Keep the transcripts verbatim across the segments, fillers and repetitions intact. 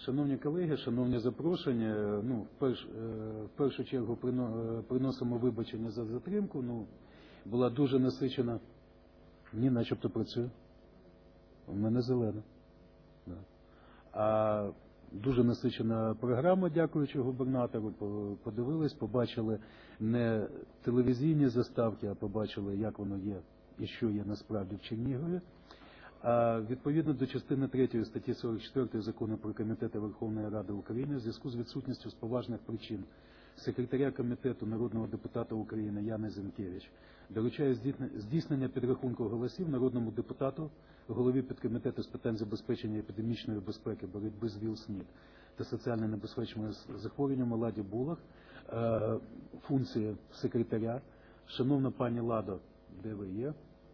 Шановні колеги, шановні запрошені, ну, в, перш, в першу чергу приносимо вибачення за затримку. Ну, була дуже насичена, ні, начебто працює. У мене зелена. Да. А дуже насичена програма, дякуючи губернатору. Подивились, побачили не телевізійні заставки, а побачили, як воно є і що є насправді в Чернігові. А відповідно до частини третьої статті сорок четвертої Закону про комітети Верховної Ради України в зв'язку з відсутністю з поважних причин секретаря комітету народного депутата України Яни Зінкевич доручає здійснення підрахунку голосів народному депутату, голові підкомітету з питань забезпечення епідемічної безпеки, боротьби з ВІЛ-СНІД та соціально небезпечними захворюваннями Ладі Булах, функції секретаря. Шановна пані Ладо, де ви є?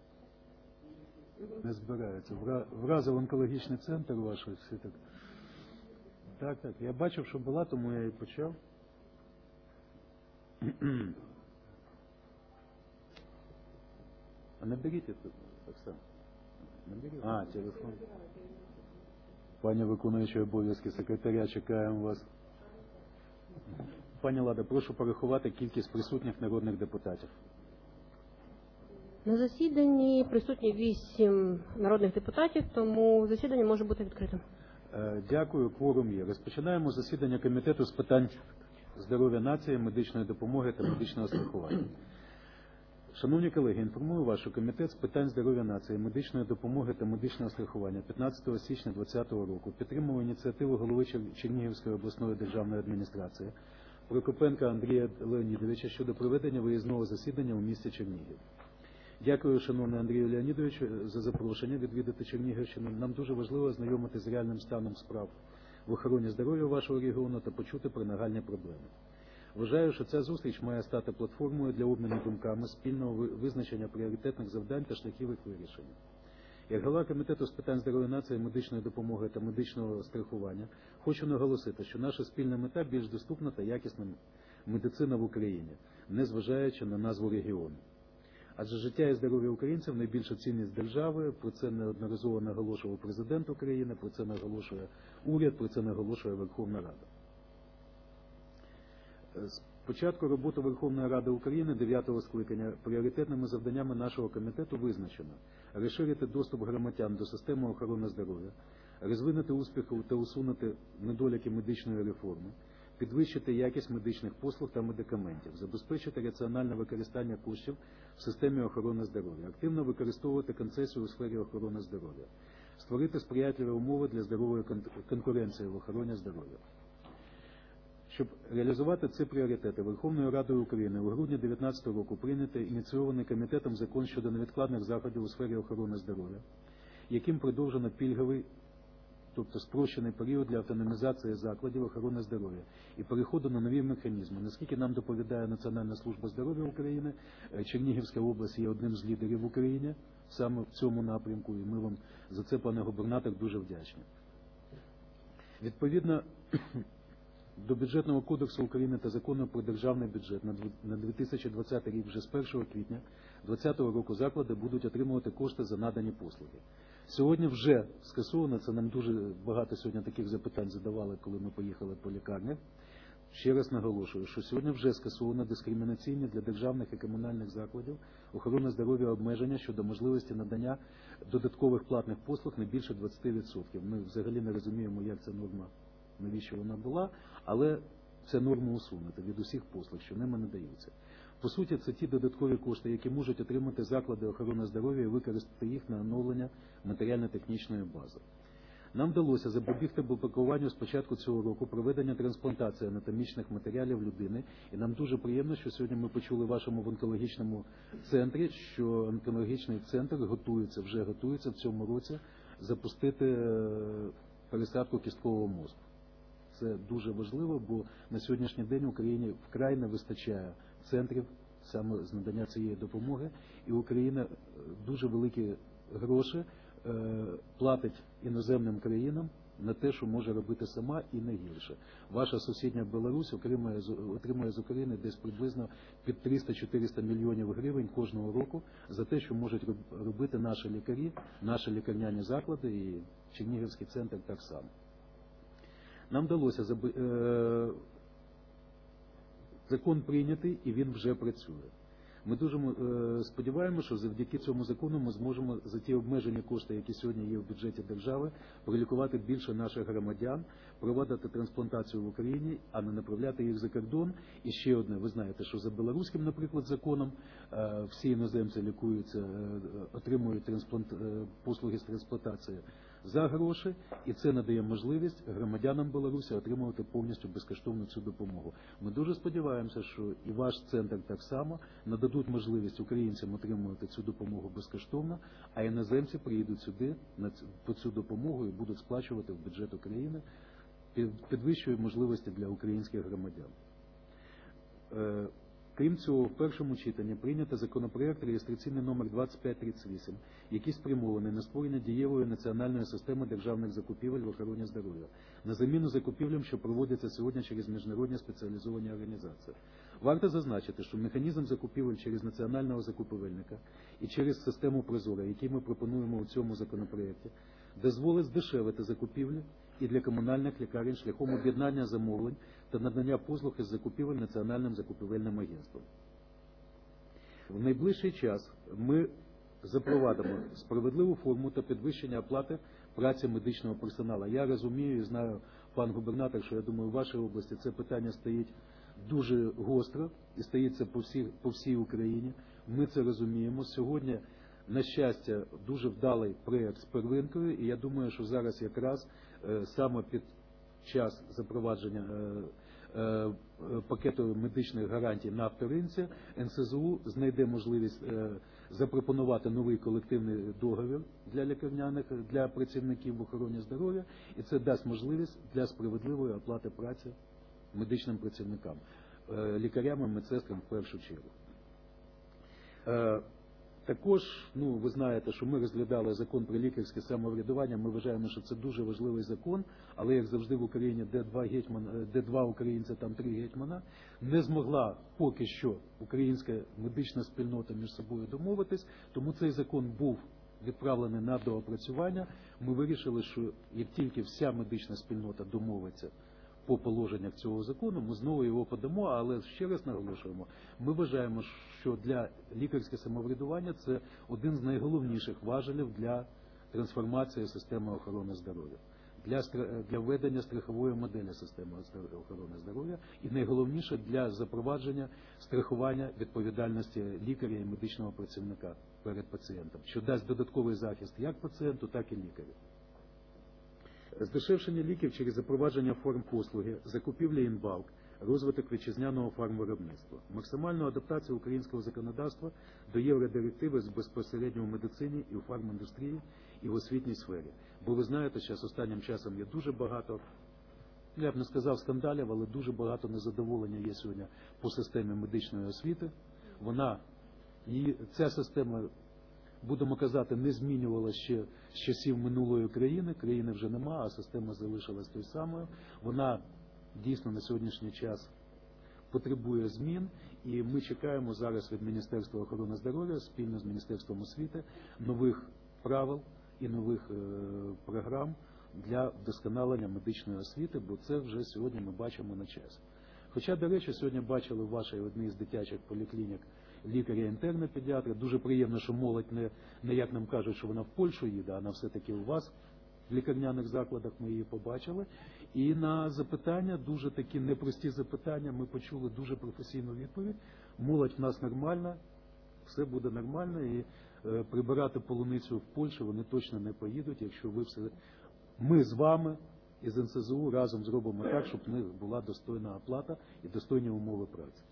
Не збираються. Вразив онкологічний центр ваш. Всі так. Так, так. Я бачив, що була, тому я і почав. А наберіть тут, Оксана. Наберіть. А, телефон. Пані виконуюча обов'язки секретаря, чекаємо вас. Пані Лада, прошу порахувати кількість присутніх народних депутатів. На засіданні присутні вісім народних депутатів, тому засідання може бути відкритим. Дякую, кворум є. Розпочинаємо засідання Комітету з питань здоров'я нації, медичної допомоги та медичного страхування. Шановні колеги, інформую вас, що Комітет з питань здоров'я нації, медичної допомоги та медичного страхування п'ятнадцятого січня двадцятого року підтримав ініціативу голови Чернігівської обласної державної адміністрації Прокопенка Андрія Леонідовича щодо проведення виїзного засідання у місті Чернігів. Дякую, шановний Андрію Леонідовичу, за запрошення відвідати Чернігівщину. Нам дуже важливо ознайомитися з реальним станом справ в охороні здоров'я вашого регіону та почути про нагальні проблеми. Вважаю, що ця зустріч має стати платформою для обміну думками, спільного визначення пріоритетних завдань та шляхів їх вирішення. Як голова Комітету з питань здоров'я нації, медичної допомоги та медичного страхування, хочу наголосити, що наша спільна мета – більш доступна та якісна медицина в Україні, незважаючи на назву регіону. Адже життя і здоров'я українців – найбільша цінність держави, про це неодноразово наголошував президент України, про це наголошує уряд, про це наголошує Верховна Рада. З початку роботи Верховної Ради України дев'ятого скликання пріоритетними завданнями нашого комітету визначено розширити доступ громадян до системи охорони здоров'я, розвинути успіхи та усунути недоліки медичної реформи, підвищити якість медичних послуг та медикаментів, забезпечити раціональне використання коштів в системі охорони здоров'я, активно використовувати концесію у сфері охорони здоров'я, створити сприятливі умови для здорової конкуренції в охороні здоров'я. Щоб реалізувати ці пріоритети, Верховною Радою України у грудні дві тисячі дев'ятнадцятого року прийнятий ініційований комітетом закон щодо невідкладних заходів у сфері охорони здоров'я, яким продовжено пільговий, тобто спрощений період для автономізації закладів охорони здоров'я і переходу на нові механізми. Наскільки нам доповідає Національна служба здоров'я України, Чернігівська область є одним з лідерів в Україні саме в цьому напрямку, і ми вам за це, пане губернатор, дуже вдячні. Відповідно до Бюджетного кодексу України та Закону про державний бюджет на дві тисячі двадцятий рік вже з першого квітня дві тисячі двадцятого року заклади будуть отримувати кошти за надані послуги. Сьогодні вже скасовано, це нам дуже багато сьогодні таких запитань задавали, коли ми поїхали по лікарнях. Ще раз наголошую, що сьогодні вже скасовано дискримінаційні для державних і комунальних закладів охорони здоров'я обмеження щодо можливості надання додаткових платних послуг не більше двадцяти відсотків. Ми взагалі не розуміємо, як ця норма, навіщо вона була, але це норма усунута від усіх послуг, що ними надаються. По суті, це ті додаткові кошти, які можуть отримати заклади охорони здоров'я і використати їх на оновлення матеріально-технічної бази. Нам вдалося запобігти блокуванню з початку цього року проведення трансплантації анатомічних матеріалів людини, і нам дуже приємно, що сьогодні ми почули в вашому онкологічному центрі, що онкологічний центр готується, вже готується в цьому році запустити пересадку кісткового мозку. Це дуже важливо, бо на сьогоднішній день в Україні вкрай не вистачає центрів саме з надання цієї допомоги, і Україна дуже великі гроші е, платить іноземним країнам на те, що може робити сама, і не гірше. Ваша сусідня Білорусь отримує, отримує з України десь приблизно під триста-чотириста мільйонів гривень кожного року за те, що можуть робити наші лікарі, наші лікарняні заклади і Чернігівський центр так само. Нам вдалося заби- е- закон прийнятий і він вже працює. Ми дуже е, сподіваємося, що завдяки цьому закону ми зможемо за ті обмежені кошти, які сьогодні є в бюджеті держави, пролікувати більше наших громадян, проводити трансплантацію в Україні, а не направляти їх за кордон. І ще одне, ви знаєте, що за білоруським, наприклад, законом е, всі іноземці лікуються, е, отримують трансплант... е, послуги з трансплантації за гроші, і це надає можливість громадянам Білорусі отримувати повністю безкоштовну цю допомогу. Ми дуже сподіваємося, що і ваш центр так само нададуть можливість українцям отримувати цю допомогу безкоштовно, а іноземці приїдуть сюди на цю, по цю допомогу і будуть сплачувати в бюджет України, підвищує можливості для українських громадян. Е, Крім цього, в першому читанні прийнято законопроект реєстраційний номер двадцять п'ять тридцять вісім, який спрямований на створення дієвої національної системи державних закупівель в охороні здоров'я, на заміну закупівлям, що проводяться сьогодні через міжнародні спеціалізовані організації. Варто зазначити, що механізм закупівель через національного закупівельника і через систему Прозора, який ми пропонуємо у цьому законопроекті, дозволить здешевити закупівлі і для комунальних лікарень шляхом об'єднання замовлень та надання послуг із закупівель Національним закупівельним агентством. В найближчий час ми запровадимо справедливу форму та підвищення оплати праці медичного персоналу. Я розумію і знаю, пан губернатор, що, я думаю, в вашій області це питання стоїть дуже гостро і стоїть по всій, по всій Україні. Ми це розуміємо. Сьогодні, на щастя, дуже вдалий проєкт з первинкою, і я думаю, що зараз якраз е, саме під час запровадження е, е, пакету медичних гарантій на вторинці ен ес зе у знайде можливість е, запропонувати новий колективний договір для лікарняних, для працівників в охороні здоров'я, і це дасть можливість для справедливої оплати праці медичним працівникам, е, лікарям і медсестрам в першу чергу. Е, Також, ну, ви знаєте, що ми розглядали закон про лікарське самоврядування, ми вважаємо, що це дуже важливий закон, але, як завжди в Україні, де два гетьмана, де два українця, там три гетьмана, не змогла поки що українська медична спільнота між собою домовитись, тому цей закон був відправлений на доопрацювання. Ми вирішили, що як тільки вся медична спільнота домовиться по положеннях цього закону, ми знову його подамо, але ще раз наголошуємо, ми вважаємо, що для лікарське самоврядування це один з найголовніших важелів для трансформації системи охорони здоров'я, для, для введення страхової моделі системи охорони здоров'я і найголовніше для запровадження страхування відповідальності лікаря і медичного працівника перед пацієнтом, що дасть додатковий захист як пацієнту, так і лікарю. Здешевшення ліків через запровадження форм послуги, закупівля інбалк, розвиток вітчизняного фармвиробництва, максимальну адаптацію українського законодавства до євродирективи безпосередньо в медицині і у фарміндустрії, і в освітній сфері. Бо ви знаєте, що останнім часом є дуже багато, я б не сказав скандалів, але дуже багато незадоволення є сьогодні по системі медичної освіти. Вона, її, ця система, будемо казати, не змінювалася ще з часів минулої країни, країни вже нема, а система залишилась той самою. Вона дійсно на сьогоднішній час потребує змін, і ми чекаємо зараз від Міністерства охорони здоров'я спільно з Міністерством освіти нових правил і нових е, програм для вдосконалення медичної освіти, бо це вже сьогодні ми бачимо на часі. Хоча, до речі, сьогодні бачили в вашій одній з дитячих поліклінік лікаря-інтерна педіатра. Дуже приємно, що молодь не, не як нам кажуть, що вона в Польщу їде, а вона все-таки у вас в лікарняних закладах, ми її побачили. І на запитання, дуже такі непрості запитання, ми почули дуже професійну відповідь. Молодь в нас нормальна, все буде нормально, і е, прибирати полуницю в Польщу вони точно не поїдуть, якщо ви все... Ми з вами із ен ес зе у разом зробимо так, щоб в них була достойна оплата і достойні умови праці.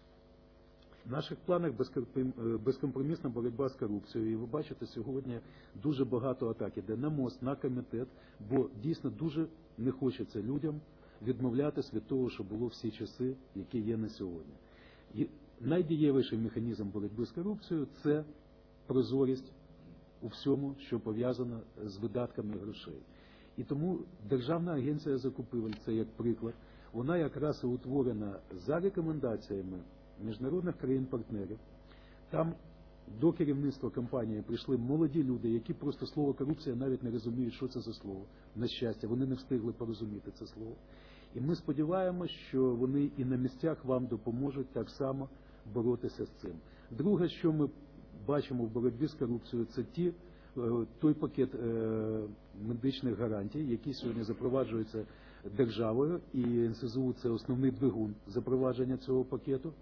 В наших планах безкомпромісна боротьба з корупцією. І ви бачите, сьогодні дуже багато атак іде на МОЗ, на комітет, бо дійсно дуже не хочеться людям відмовлятись від того, що було всі часи, які є на сьогодні. І найдієвіший механізм боротьби з корупцією – це прозорість у всьому, що пов'язано з видатками грошей. І тому Державна агенція закупівель, це як приклад, вона якраз і утворена за рекомендаціями міжнародних країн-партнерів. Там до керівництва компанії прийшли молоді люди, які просто слово корупція навіть не розуміють, що це за слово. На щастя, вони не встигли порозуміти це слово. І ми сподіваємось, що вони і на місцях вам допоможуть так само боротися з цим. Друге, що ми бачимо в боротьбі з корупцією, це ті, той пакет медичних гарантій, які сьогодні запроваджуються державою, і ен ес зе у – це основний двигун запровадження цього пакету.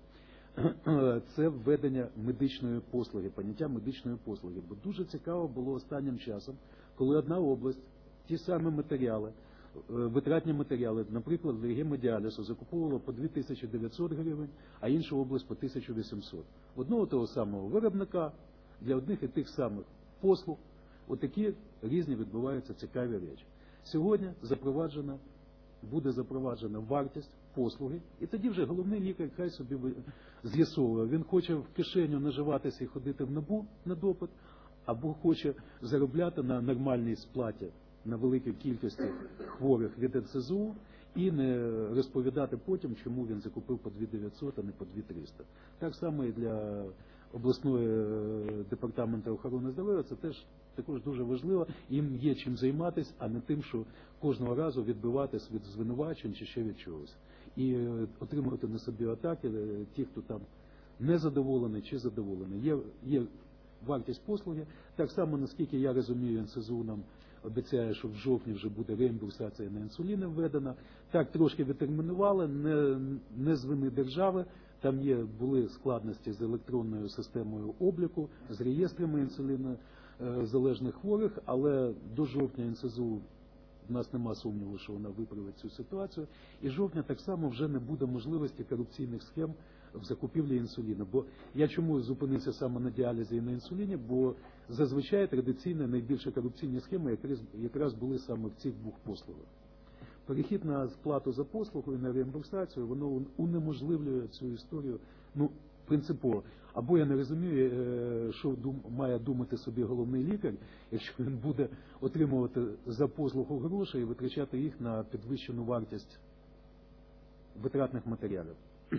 Це введення медичної послуги, поняття медичної послуги. Бо дуже цікаво було останнім часом, коли одна область, ті самі матеріали, витратні матеріали, наприклад, для гемодіалізу закуповувала по дві тисячі дев'ятсот гривень, а інша область по тисячу вісімсот. Одного того самого виробника для одних і тих самих послуг. Отакі різні відбуваються цікаві речі. Сьогодні запроваджена, буде запроваджена вартість послуги, і тоді вже головний лікар хай собі з'ясовує, він хоче в кишеню наживатися і ходити в НАБУ на допит, або хоче заробляти на нормальній сплаті на великій кількості хворих від ен ес зе у і не розповідати потім, чому він закупив по дві тисячі дев'ятсот, а не по дві тисячі триста. Так само і для обласної департаменту охорони здоров'я це теж також дуже важливо. Їм є чим займатися, а не тим, що кожного разу відбиватись від звинувачень чи ще від чогось. І отримувати на собі атаки ті, хто там не задоволений чи задоволений. Є, є вартість послуги. Так само, наскільки я розумію, ен ес зе у нам обіцяє, що в жовтні вже буде реімбурсація на інсуліни введена. Так, трошки відтермінували, не, не з вини держави. Там є, були складності з електронною системою обліку, з реєстрами інсулінозалежних хворих, але до жовтня ен ес зе у в нас нема сумніву, що вона виправить цю ситуацію. І жовтня так само вже не буде можливості корупційних схем в закупівлі інсуліну. Бо я чому зупинився саме на діалізі і на інсуліні, бо зазвичай традиційно найбільше корупційні схеми якраз, якраз були саме в цих двох послугах. Перехід на сплату за послугу і на реімбурсацію, воно унеможливлює цю історію, ну, принципово. Або я не розумію, що має думати собі головний лікар, якщо він буде отримувати за послугу гроші і витрачати їх на підвищену вартість витратних матеріалів.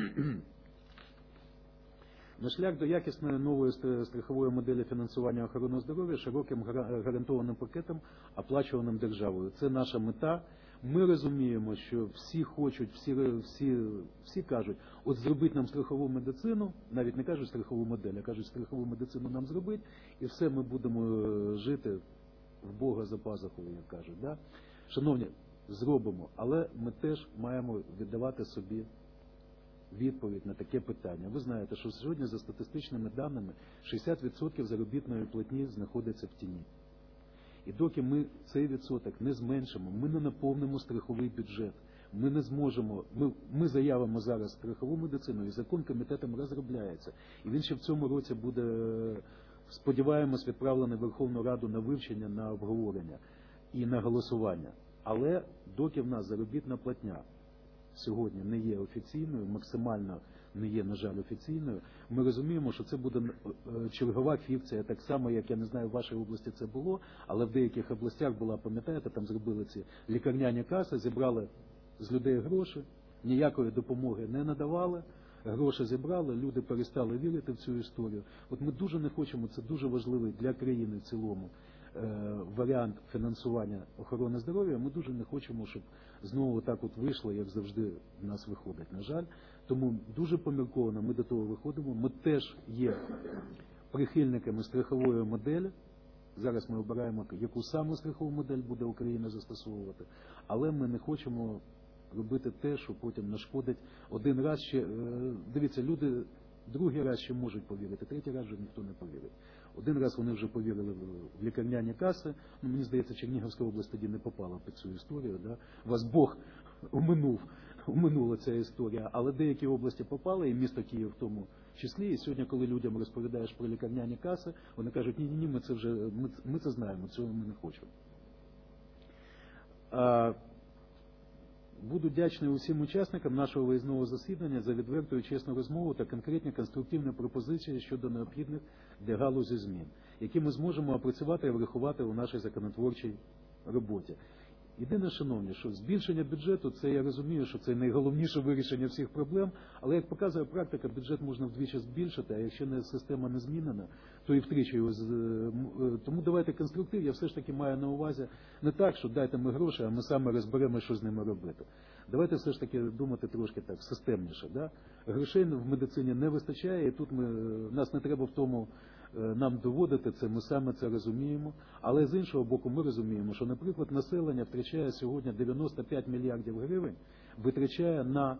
На шлях до якісної нової страхової моделі фінансування охорони здоров'я широким гарантованим пакетом, оплачуваним державою. Це наша мета. Ми розуміємо, що всі хочуть, всі, всі, всі кажуть, от зробіть нам страхову медицину, навіть не кажуть страхову модель, а кажуть страхову медицину нам зробить, і все, ми будемо жити в Бога за пазухою, як кажуть. Да? Шановні, зробимо, але ми теж маємо віддавати собі відповідь на таке питання. Ви знаєте, що сьогодні за статистичними даними шістдесят відсотків заробітної платні знаходиться в тіні. І доки ми цей відсоток не зменшимо, ми не наповнимо страховий бюджет, ми не зможемо, ми, ми заявимо зараз страхову медицину, і закон комітетом розробляється. І він ще в цьому році буде, сподіваємось, відправлений в Верховну Раду на вивчення, на обговорення і на голосування. Але доки в нас заробітна платня сьогодні не є офіційною, максимально не є, на жаль, офіційною, ми розуміємо, що це буде чергова фікція, так само, як, я не знаю, в вашій області це було, але в деяких областях була, пам'ятаєте, там зробили ці лікарняні каси, зібрали з людей гроші, ніякої допомоги не надавали, гроші зібрали, люди перестали вірити в цю історію. От ми дуже не хочемо, це дуже важливий для країни в цілому варіант фінансування охорони здоров'я, ми дуже не хочемо, щоб знову так от вийшло, як завжди в нас виходить, на жаль. Тому дуже помірковано ми до того виходимо. Ми теж є прихильниками страхової моделі. Зараз ми обираємо, яку саме страхову модель буде Україна застосовувати. Але ми не хочемо робити те, що потім нашкодить. Один раз ще, дивіться, люди другий раз ще можуть повірити, третій раз вже ніхто не повірить. Один раз вони вже повірили в лікарняні каси. Ну, мені здається, Чернігівська область тоді не попала під цю історію. Да? Вас Бог уминув, уминула ця історія. Але деякі області попали, і місто Київ в тому числі. І сьогодні, коли людям розповідаєш про лікарняні каси, вони кажуть, ні-ні-ні, ми це вже, ми, ми це знаємо, цього ми не хочемо. А, Буду вдячний усім учасникам нашого виїзного засідання за відверту і чесну розмову та конкретні конструктивні пропозиції щодо необхідних для галузі змін, які ми зможемо опрацювати і врахувати у нашій законотворчій роботі. Єдине, шановні, що збільшення бюджету, це я розумію, що це найголовніше вирішення всіх проблем, але як показує практика, бюджет можна вдвічі збільшити, а якщо не система не змінена, то і втричі його. З... Тому давайте конструктив, я все ж таки маю на увазі не так, що дайте ми гроші, а ми саме розберемо, що з ними робити. Давайте все ж таки думати трошки так, системніше. Да? Грошей в медицині не вистачає, і тут ми, нас не треба в тому нам доводити це, ми саме це розуміємо. Але з іншого боку ми розуміємо, що, наприклад, населення втрачає сьогодні дев'яносто п'ять мільярдів гривень, витрачає на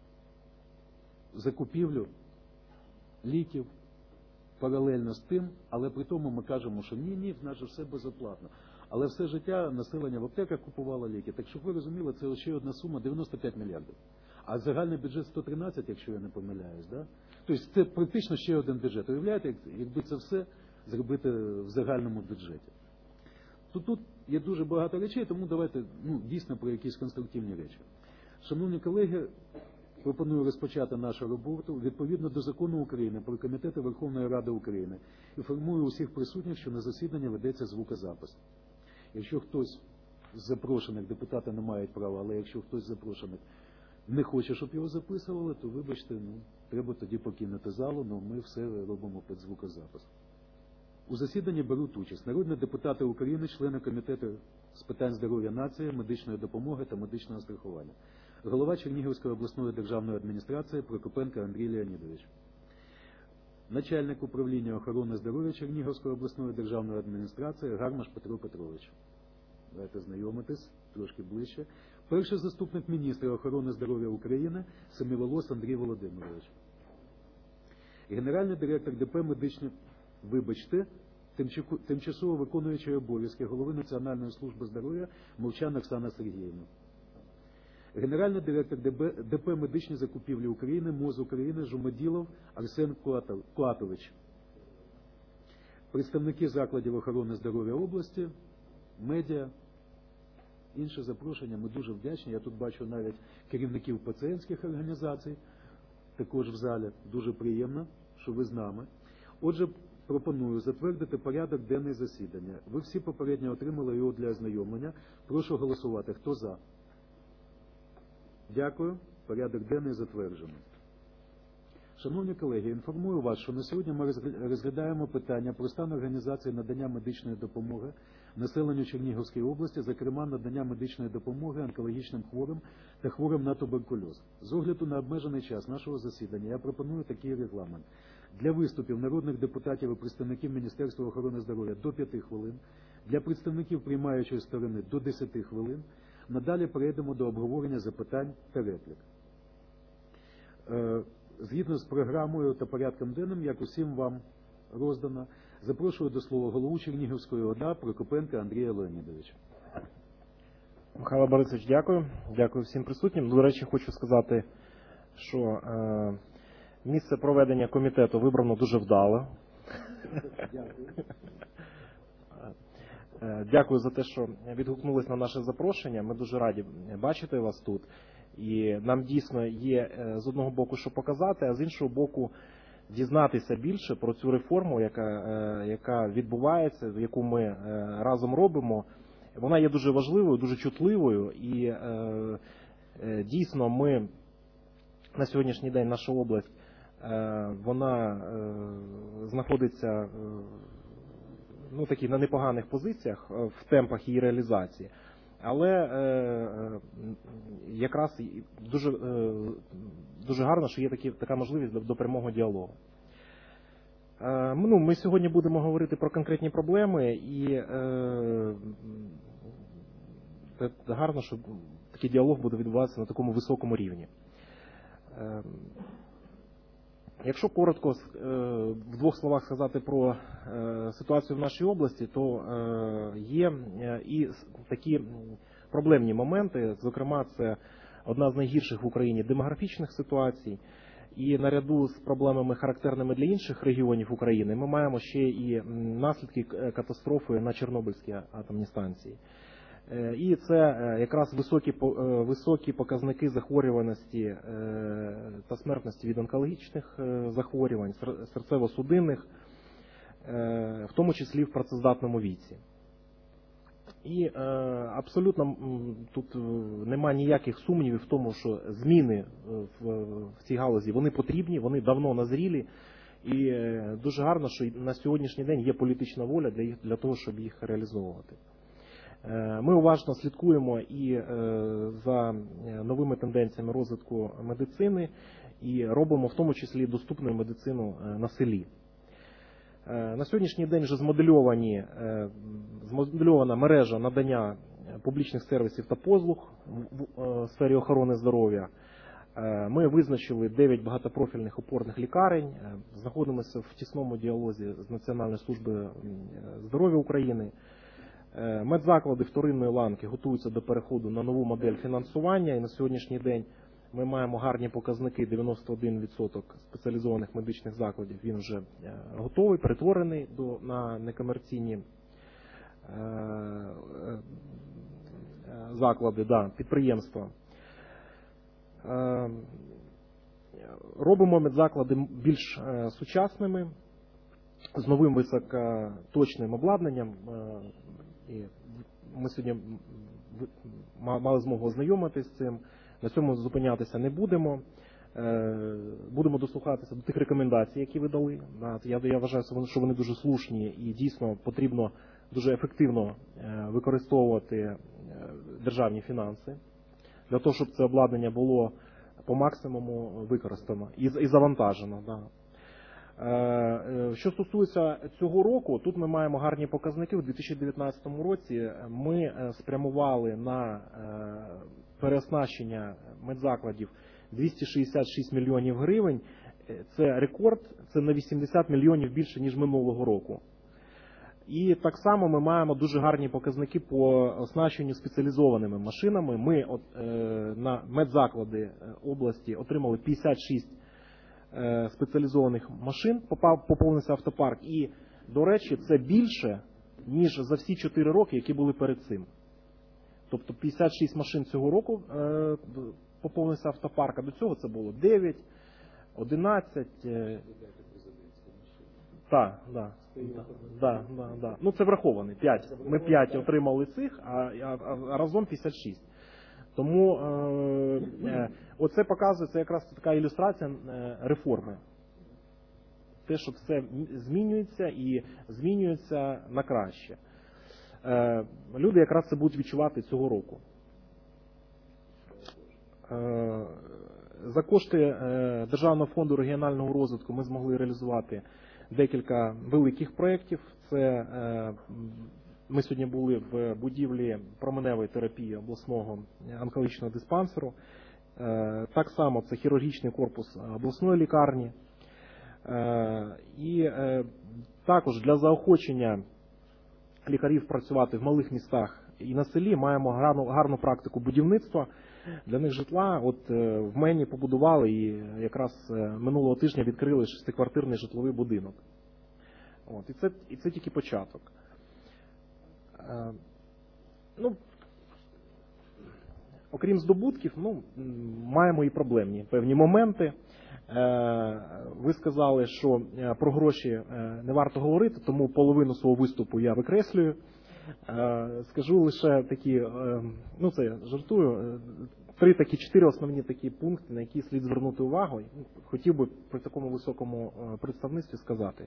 закупівлю ліків паралельно з тим, але при тому ми кажемо, що ні-ні, в нас же все безоплатно. Але все життя населення в аптеках купувало ліки. Так, щоб ви розуміли, це ще одна сума дев'яносто п'ять мільярдів. А загальний бюджет сто тринадцять, якщо я не помиляюсь, да? Тобто це практично ще один бюджет. Уявляєте, якби це все зробити в загальному бюджеті. То тут є дуже багато речей, тому давайте ну, дійсно про якісь конструктивні речі. Шановні колеги, пропоную розпочати нашу роботу відповідно до Закону України про комітети Верховної Ради України. Інформую усіх присутніх, що на засіданні ведеться звукозапис. Якщо хтось з запрошених, депутати не мають права, але якщо хтось з запрошених не хоче, щоб його записували, то вибачте, ну, треба тоді покинути залу, але ми все робимо під звукозапис. У засіданні беруть участь народні депутати України, члени комітету з питань здоров'я нації, медичної допомоги та медичного страхування. Голова Чернігівської обласної державної адміністрації Прокопенко Андрій Леонідович. Начальник управління охорони здоров'я Чернігівської обласної державної адміністрації Гармаш Петро Петрович. Давайте знайомитись трошки ближче. Перший заступник міністра охорони здоров'я України Семиволос Андрій Володимирович. Генеральний директор ДП медичні, вибачте, тимчасово виконуючий обов'язки голови Національної служби здоров'я Мовчан Оксана Сергіївна. Генеральний директор ДП медичні закупівлі України МОЗ України Жумаділов Арсен Куатович. Представники закладів охорони здоров'я області, медіа, інші запрошення, ми дуже вдячні. Я тут бачу навіть керівників пацієнтських організацій, також в залі. Дуже приємно, що ви з нами. Отже, пропоную затвердити порядок денний засідання. Ви всі попередньо отримали його для ознайомлення. Прошу голосувати. Хто за? Дякую. Порядок денний затверджено. Шановні колеги, інформую вас, що на сьогодні ми розглядаємо питання про стан організації надання медичної допомоги населенню Чернігівської області, зокрема надання медичної допомоги онкологічним хворим та хворим на туберкульоз. З огляду на обмежений час нашого засідання я пропоную такий регламент. Для виступів народних депутатів і представників Міністерства охорони здоров'я до п'яти хвилин, для представників приймаючої сторони до десяти хвилин. Надалі перейдемо до обговорення запитань та реплік. Згідно з програмою та порядком денним, як усім вам роздано, запрошую до слова голову Чернігівської ОДА Прокопенка Андрія Леонідовича. Михайло Борисович, дякую. Дякую всім присутнім. До речі, хочу сказати, що е, місце проведення комітету вибрано дуже вдало. Дякую. Дякую за те, що відгукнулись на наше запрошення. Ми дуже раді бачити вас тут. І нам дійсно є з одного боку, що показати, а з іншого боку, дізнатися більше про цю реформу, яка, яка відбувається, яку ми разом робимо. Вона є дуже важливою, дуже чутливою. І дійсно ми на сьогоднішній день, наша область, вона знаходиться ну, такі, на непоганих позиціях в темпах її реалізації. Але е, якраз дуже, е, дуже гарно, що є такі, така можливість до, до прямого діалогу. Е, ну, ми сьогодні будемо говорити про конкретні проблеми, і е, гарно, що такий діалог буде відбуватися на такому високому рівні. Е, Якщо коротко в двох словах сказати про ситуацію в нашій області, то є і такі проблемні моменти. Зокрема, це одна з найгірших в Україні демографічних ситуацій. І наряду з проблемами, характерними для інших регіонів України, ми маємо ще і наслідки катастрофи на Чорнобильській атомній станції. І це якраз високі, високі показники захворюваності та смертності від онкологічних захворювань, серцево-судинних, в тому числі в працездатному віці. І е, абсолютно м, тут немає ніяких сумнівів в тому, що зміни в, в цій галузі, вони потрібні, вони давно назрілі. І е, дуже гарно, що на сьогоднішній день є політична воля для, їх, для того, щоб їх реалізовувати. Е, ми уважно слідкуємо і е, за новими тенденціями розвитку медицини і робимо в тому числі доступною медицину на селі. На сьогоднішній день вже змодельовані, змодельована мережа надання публічних сервісів та послуг в сфері охорони здоров'я. Ми визначили дев'ять багатопрофільних опорних лікарень, знаходимося в тісному діалозі з Національною службою здоров'я України. Медзаклади вторинної ланки готуються до переходу на нову модель фінансування, і на сьогоднішній день ми маємо гарні показники, дев'яносто один відсоток спеціалізованих медичних закладів, він вже готовий, перетворений до, на некомерційні е, е, заклади, да, підприємства. Е, робимо медзаклади більш е, сучасними, з новим високоточним обладнанням. Е, і ми сьогодні мали змогу ознайомитися з цим. На цьому зупинятися не будемо. Будемо дослухатися до тих рекомендацій, які ви дали. Я, я вважаю, що вони дуже слушні і дійсно потрібно дуже ефективно використовувати державні фінанси для того, щоб це обладнання було по максимуму використано і, і завантажено. Да. Що стосується цього року, тут ми маємо гарні показники. У дві тисячі дев'ятнадцятому році ми спрямували на переоснащення медзакладів двісті шістдесят шість мільйонів гривень. Це рекорд, це на вісімдесят мільйонів більше, ніж минулого року. І так само ми маємо дуже гарні показники по оснащенню спеціалізованими машинами. Ми от, е, на медзаклади області отримали п'ятдесят шість е, спеціалізованих машин, поповнився автопарк. І, до речі, це більше, ніж за всі чотири роки, які були перед цим. Тобто п'ятдесят шість машин цього року е, поповнився автопарк, а до цього це було дев'ять, одинадцять. Е, так, да, да, да, да. Ну це врахований, п'ять. Ми п'ять отримали цих, а, а, а разом п'ятдесят шість. Тому е, е, оце показує, це якраз така ілюстрація е, реформи. Те, що все змінюється і змінюється на краще. Е, люди якраз це будуть відчувати цього року. Е, за кошти е, Державного фонду регіонального розвитку ми змогли реалізувати декілька великих проєктів. Це е, ми сьогодні були в будівлі променевої терапії обласного онкологічного диспансеру. Е, так само це хірургічний корпус обласної лікарні. Е, і е, також для заохочення лікарів працювати в малих містах і на селі маємо гарну, гарну практику будівництва. Для них житла, от е, в Мені побудували і якраз е, минулого тижня відкрили шестиквартирний житловий будинок. От, і, це, і це тільки початок. Е, ну, окрім здобутків, ну, маємо і проблемні певні моменти. Е, ви сказали, що про гроші не варто говорити, тому половину свого виступу я викреслюю. Скажу лише такі, ну це жартую, три такі, чотири основні такі пункти, на які слід звернути увагу. Хотів би при такому високому представництві сказати.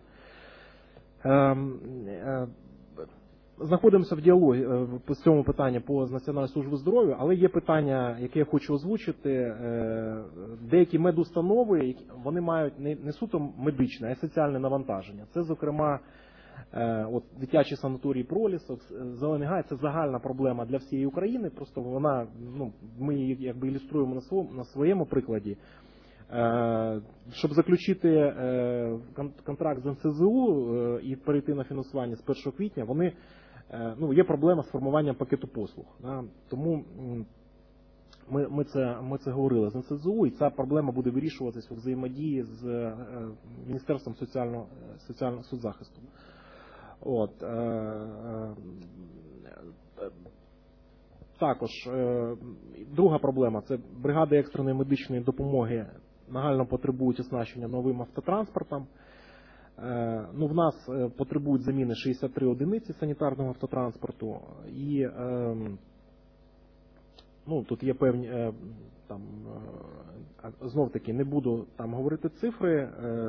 Знаходимося в діалогі з цьому питанню по Національній службі здоров'я, але є питання, яке я хочу озвучити. Деякі медустанови, вони мають не суто медичне, а соціальне навантаження. Це, зокрема, от дитячі санаторії Пролісок, Зелений Гай, це загальна проблема для всієї України, просто вона, ну, ми її якби ілюструємо на своєму, на своєму прикладі. Щоб заключити контракт з ен ес зе у і перейти на фінансування з першого квітня, вони, ну, є проблема з формуванням пакету послуг. Да? Тому ми, ми, це, ми це говорили з ен ес зе у, і ця проблема буде вирішуватися у взаємодії з Міністерством соціального, соціального соцзахисту. От, е, е, також е, друга проблема – це бригади екстреної медичної допомоги нагально потребують оснащення новим автотранспортом. Ну, в нас потребують заміни шістдесят три одиниці санітарного автотранспорту, і ну, тут є певні, там, знов таки, не буду там говорити цифри,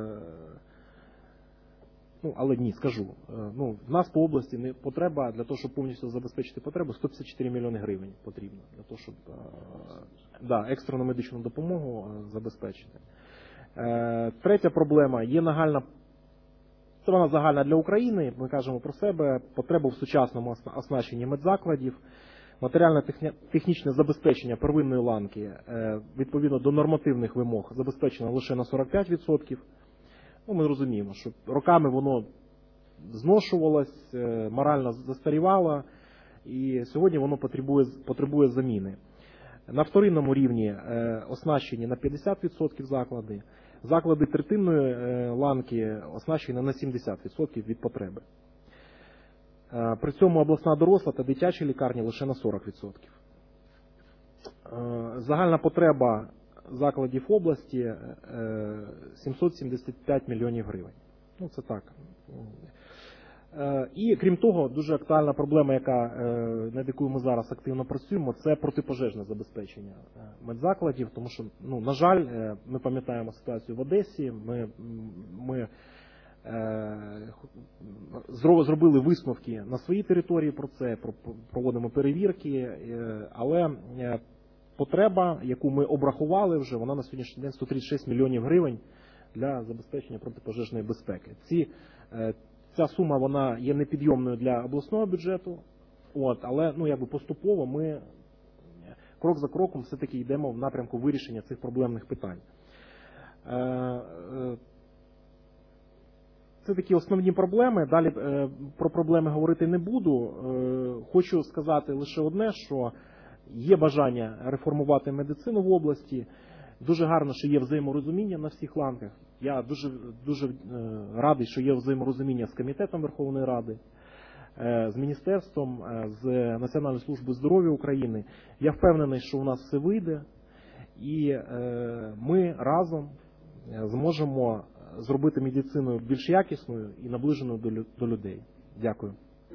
ну, але ні, скажу. Ну, в нас по області не потреба для того, щоб повністю забезпечити потребу, сто п'ятдесят чотири мільйони гривень потрібно для того, щоб да, екстрену медичну допомогу забезпечити. Третя проблема є нагальна. Це вона загальна для України, ми кажемо про себе, потреба в сучасному оснащенні медзакладів, матеріально-технічне забезпечення первинної ланки відповідно до нормативних вимог забезпечено лише на сорок п'ять відсотків. Ну, ми розуміємо, що роками воно зношувалось, морально застарівало, і сьогодні воно потребує, потребує заміни. На вторинному рівні оснащені на п'ятдесят відсотків заклади, заклади третинної ланки оснащені на сімдесят відсотків від потреби. При цьому обласна доросла та дитячі лікарні лише на сорок відсотків. Загальна потреба закладів області сімсот сімдесят п'ять мільйонів гривень. Ну, це так. І, крім того, дуже актуальна проблема, яка, над якою ми зараз активно працюємо, це протипожежне забезпечення медзакладів, тому що, ну, на жаль, ми пам'ятаємо ситуацію в Одесі, ми, ми зробили висновки на своїй території про це, проводимо перевірки, але потреба, яку ми обрахували вже, вона на сьогоднішній день сто тридцять шість мільйонів гривень для забезпечення протипожежної безпеки. Ці, ця сума, вона є непідйомною для обласного бюджету, от, але, ну, якби поступово ми крок за кроком все-таки йдемо в напрямку вирішення цих проблемних питань. Це такі основні проблеми. Далі про проблеми говорити не буду. Хочу сказати лише одне, що є бажання реформувати медицину в області. Дуже гарно, що є взаєморозуміння на всіх ланках. Я дуже, дуже радий, що є взаєморозуміння з Комітетом Верховної Ради, з Міністерством, з Національною службою здоров'я України. Я впевнений, що у нас все вийде, і ми разом зможемо зробити медицину більш якісною і наближеною до людей. Дякую.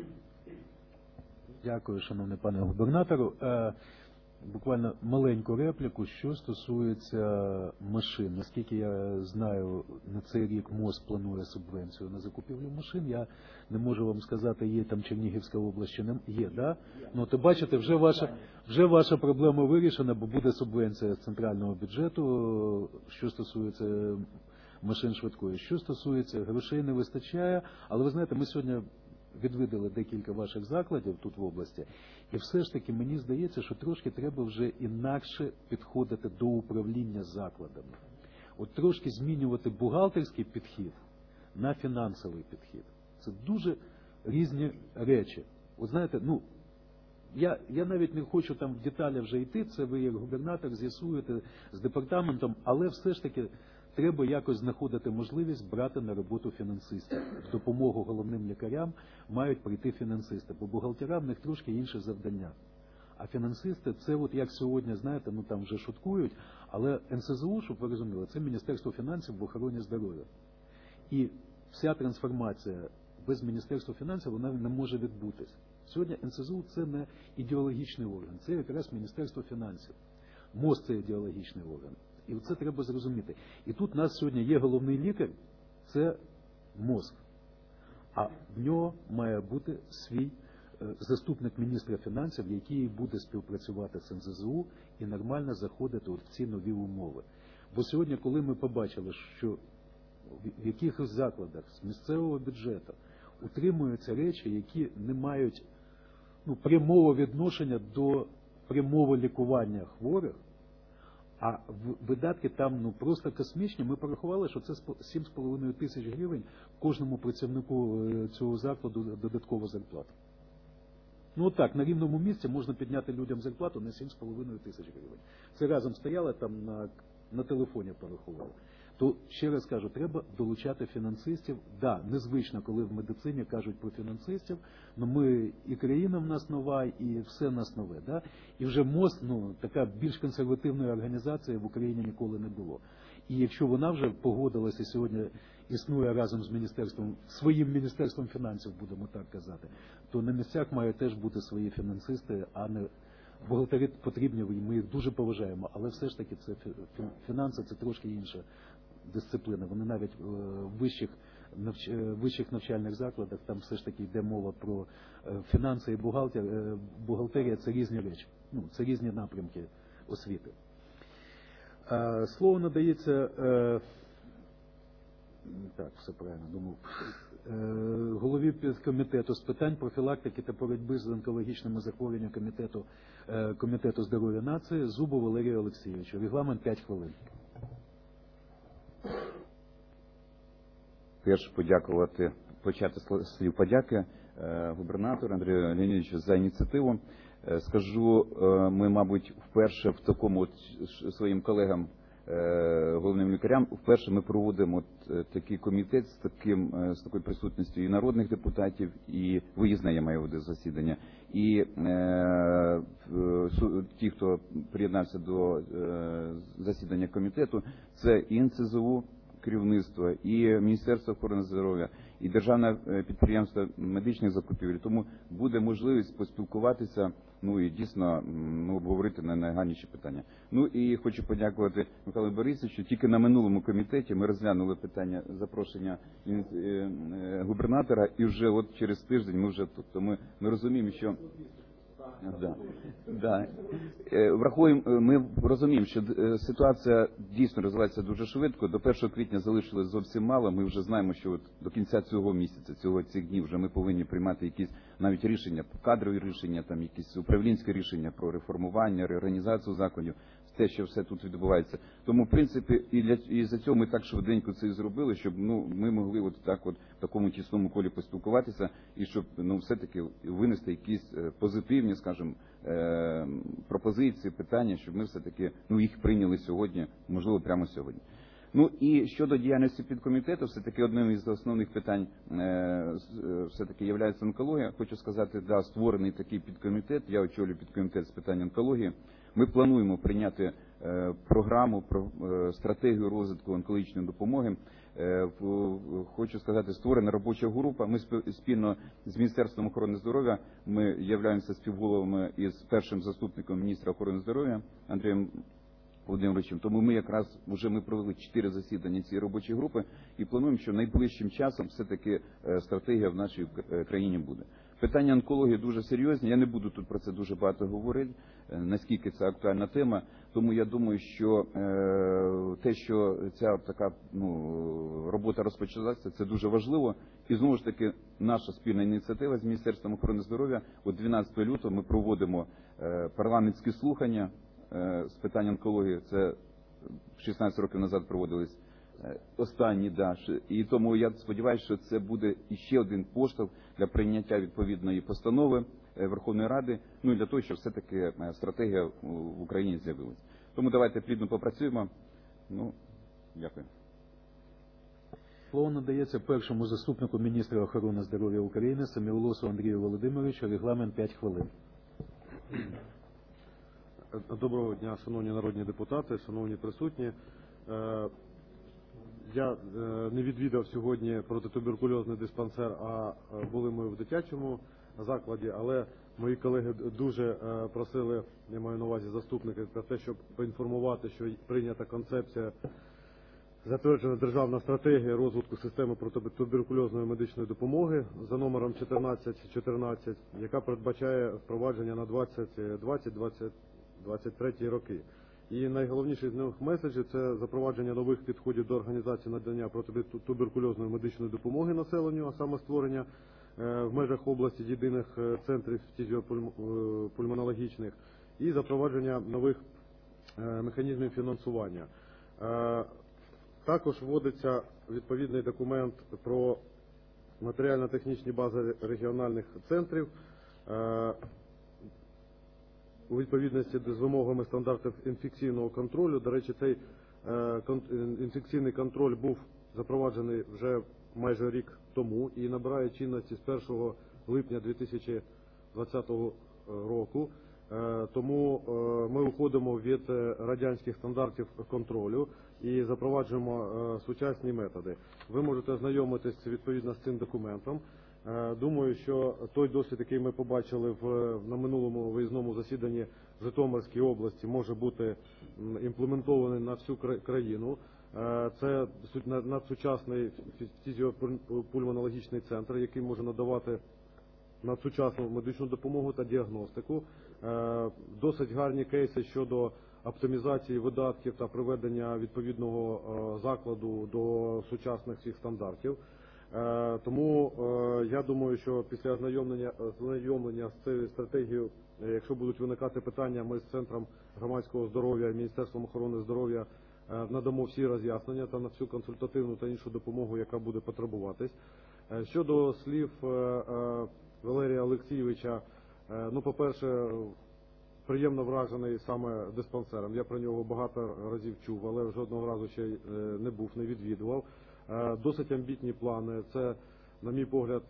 Дякую, шановний пане губернатору. Буквально маленьку репліку, що стосується машин. Наскільки я знаю, на цей рік МОЗ планує субвенцію на закупівлю машин. Я не можу вам сказати, є там Чернігівська область чи не є, да? Ну, то бачите, вже ваша, вже ваша проблема вирішена, бо буде субвенція з центрального бюджету, що стосується машин швидкої. Що стосується грошей, не вистачає, але ви знаєте, ми сьогодні відвідали декілька ваших закладів тут в області, і все ж таки мені здається, що трошки треба вже інакше підходити до управління закладами. От трошки змінювати бухгалтерський підхід на фінансовий підхід. Це дуже різні речі. От знаєте, ну, я, я навіть не хочу там в деталі вже йти, це ви як губернатор з'ясуєте з департаментом, але все ж таки треба якось знаходити можливість брати на роботу фінансистів. В допомогу головним лікарям мають прийти фінансисти, бо бухгалтерам в них трошки інше завдання. А фінансисти, це от як сьогодні, знаєте, ну там вже шуткують, але ен ес зе у, щоб ви розуміли, це Міністерство фінансів в охороні здоров'я. І вся трансформація без Міністерства фінансів, вона не може відбутись. Сьогодні ен ес зе у це не ідеологічний орган, це якраз Міністерство фінансів. МОЗ це ідеологічний орган. І це треба зрозуміти. І тут у нас сьогодні є головний лікар, це МОЗ. А в нього має бути свій заступник міністра фінансів, який буде співпрацювати з ен ес зе у і нормально заходити в ці нові умови. Бо сьогодні, коли ми побачили, що в якихось закладах з місцевого бюджету утримуються речі, які не мають, ну, прямого відношення до прямого лікування хворих, а видатки там, ну, просто космічні. Ми порахували, що це сім з половиною тисяч гривень кожному працівнику цього закладу додаткова зарплата. Ну так, на рівному місці можна підняти людям зарплату на сім з половиною тисяч гривень. Це разом стояли там на, на телефоні порахували. то, ще раз кажу, треба долучати фінансистів. Да, незвично, коли в медицині кажуть про фінансистів, але ми, і країна в нас нова, і все в нас нове. Да? І вже МОЗ, ну, така більш консервативної організації в Україні ніколи не було. І якщо вона вже погодилася сьогодні, існує разом з міністерством, своїм міністерством фінансів, будемо так казати, то на місцях мають теж бути свої фінансисти, а не бухгалтери потрібні, ми їх дуже поважаємо, але все ж таки це фінанси, це трошки інша дисципліна. Вони навіть в вищих, навч... вищих навчальних закладах, там все ж таки йде мова про фінанси і бухгалтер... бухгалтерія, це різні речі, ну, це різні напрямки освіти. Слово надається, так, все правильно думав, голові підкомітету з питань профілактики та боротьби з онкологічними захворюваннями комітету, комітету здоров'я нації Зубу Валерію Олексійовичу. Регламент п'ять хвилин. Теж подякувати, почати слів подяки губернатору Андрію Леонідовичу за ініціативу. Скажу, ми, мабуть, вперше в такому, от, своїм колегам, головним лікарям, вперше ми проводимо от такий комітет з таким, з такою присутністю і народних депутатів, і виїзне, я маю в виду, засідання. І е, ті, хто приєднався до е, засідання комітету, це і ен це зе у, керівництво, і Міністерство охорони здоров'я, і Державне підприємство медичних закупівель. Тому буде можливість поспілкуватися, ну і дійсно, ну, обговорити на найгарніші питання. Ну і хочу подякувати Михайлу Борисовичу. Тільки на минулому комітеті ми розглянули питання запрошення губернатора, і вже от через тиждень ми вже тут. Тому ми розуміємо, що Да. Да. Врахуємо, ми розуміємо, що ситуація дійсно розвивається дуже швидко. До першого квітня залишилось зовсім мало. Ми вже знаємо, що от до кінця цього місяця, цього цих днів, вже ми повинні приймати якісь навіть рішення, кадрові рішення, там якісь управлінські рішення про реформування, реорганізацію закладів. Те, що все тут відбувається. Тому, в принципі, і для і за цього ми так швиденько це і зробили, щоб, ну, ми могли от так от в такому тісному колі поспілкуватися і щоб, ну, все-таки винести якісь позитивні, скажімо, е- пропозиції, питання, щоб ми все-таки, ну, їх прийняли сьогодні, можливо, прямо сьогодні. Ну і щодо діяльності підкомітету, все-таки одним із основних питань е- все-таки є онкологія. Хочу сказати, да, створений такий підкомітет, я очолюю підкомітет з питань онкології. Ми плануємо прийняти е, програму про е, стратегію розвитку онкологічної допомоги. Е, в, хочу сказати, створена робоча група. Ми спільно з Міністерством охорони здоров'я, ми являємося співголовами із першим заступником міністра охорони здоров'я Андрієм Володимировичем. Тому ми якраз вже ми провели чотири засідання цієї робочої групи і плануємо, що найближчим часом все-таки е, стратегія в нашій країні буде. Питання онкології дуже серйозні, я не буду тут про це дуже багато говорити, наскільки це актуальна тема, тому я думаю, що е, те, що ця така, ну, робота розпочалася, це дуже важливо. І знову ж таки, наша спільна ініціатива з Міністерством охорони здоров'я, от дванадцятого лютого ми проводимо е, парламентські слухання е, з питань онкології, це шістнадцять років назад проводились. Останні, да, і тому я сподіваюся, що це буде іще один поштовх для прийняття відповідної постанови Верховної Ради, ну і для того, щоб все-таки стратегія в Україні з'явилась. Тому давайте плідно попрацюємо. Ну, дякую. Слово надається першому заступнику міністра охорони здоров'я України Семіолосу Андрію Володимировичу. Регламент п'ять хвилин. Доброго дня, шановні народні депутати, шановні присутні. Я не відвідав сьогодні протитуберкульозний диспансер, а були ми в дитячому закладі, але мої колеги дуже просили, я маю на увазі заступники, про те, щоб поінформувати, що прийнята концепція, затверджена державна стратегія розвитку системи протитуберкульозної медичної допомоги за номером чотирнадцять чотирнадцять, яка передбачає впровадження на двадцять двадцять - двадцять третій роки. І найголовніший з них меседжів – це запровадження нових підходів до організації надання протитуберкульозної медичної допомоги населенню, а саме створення в межах області єдиних центрів фтизіопульмонологічних і запровадження нових механізмів фінансування. Також вводиться відповідний документ про матеріально-технічні бази регіональних центрів. у відповідності з вимогами стандартів інфекційного контролю. До речі, цей інфекційний контроль був запроваджений вже майже рік тому і набирає чинності з першого липня дві тисячі двадцятого року. Тому ми уходимо від радянських стандартів контролю і запроваджуємо сучасні методи. Ви можете ознайомитись відповідно з цим документом. Думаю, що той досвід, який ми побачили в, на минулому виїзному засіданні в Житомирській області, може бути імплементований на всю країну. Це надсучасний фізіопульмонологічний центр, який може надавати надсучасну медичну допомогу та діагностику. Досить гарні кейси щодо оптимізації видатків та приведення відповідного закладу до сучасних всіх стандартів. Тому я думаю, що після ознайомлення, ознайомлення з цією стратегією, якщо будуть виникати питання, ми з Центром громадського здоров'я і Міністерством охорони здоров'я надамо всі роз'яснення та на всю консультативну та іншу допомогу, яка буде потребуватись. Щодо слів Валерія Олексійовича, ну, по-перше, приємно вражений саме диспансером. Я про нього багато разів чув, але жодного разу ще не був, не відвідував. Досить амбітні плани. Це, на мій погляд,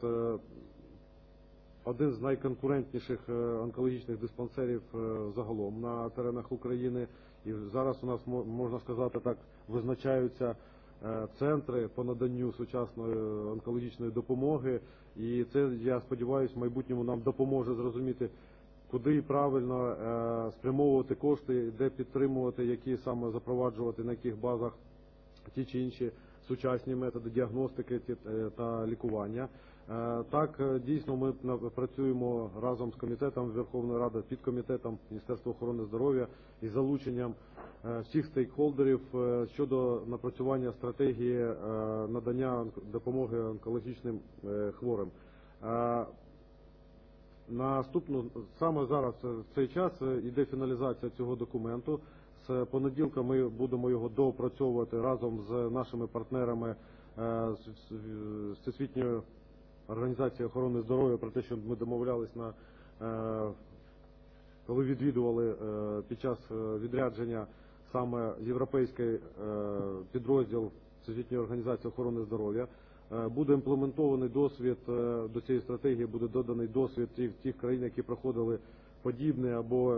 один з найконкурентніших онкологічних диспансерів загалом на теренах України. І зараз у нас, можна сказати так, визначаються центри по наданню сучасної онкологічної допомоги. І це, я сподіваюся, в майбутньому нам допоможе зрозуміти, куди правильно спрямовувати кошти, де підтримувати, які саме запроваджувати, на яких базах ті чи інші сучасні методи діагностики та лікування. Так, дійсно, ми працюємо разом з комітетом Верховної Ради, підкомітетом Міністерства охорони здоров'я із залученням всіх стейкхолдерів щодо напрацювання стратегії надання допомоги онкологічним хворим. Наступно, саме зараз в цей час йде фіналізація цього документу. З понеділка ми будемо його доопрацьовувати разом з нашими партнерами з Всесвітньою організацією охорони здоров'я про те, що ми домовлялись на, коли відвідували під час відрядження саме європейський підрозділ Всесвітньої організації охорони здоров'я. Буде імплементований досвід до цієї стратегії, буде доданий досвід тих, тих країн, які проходили подібний або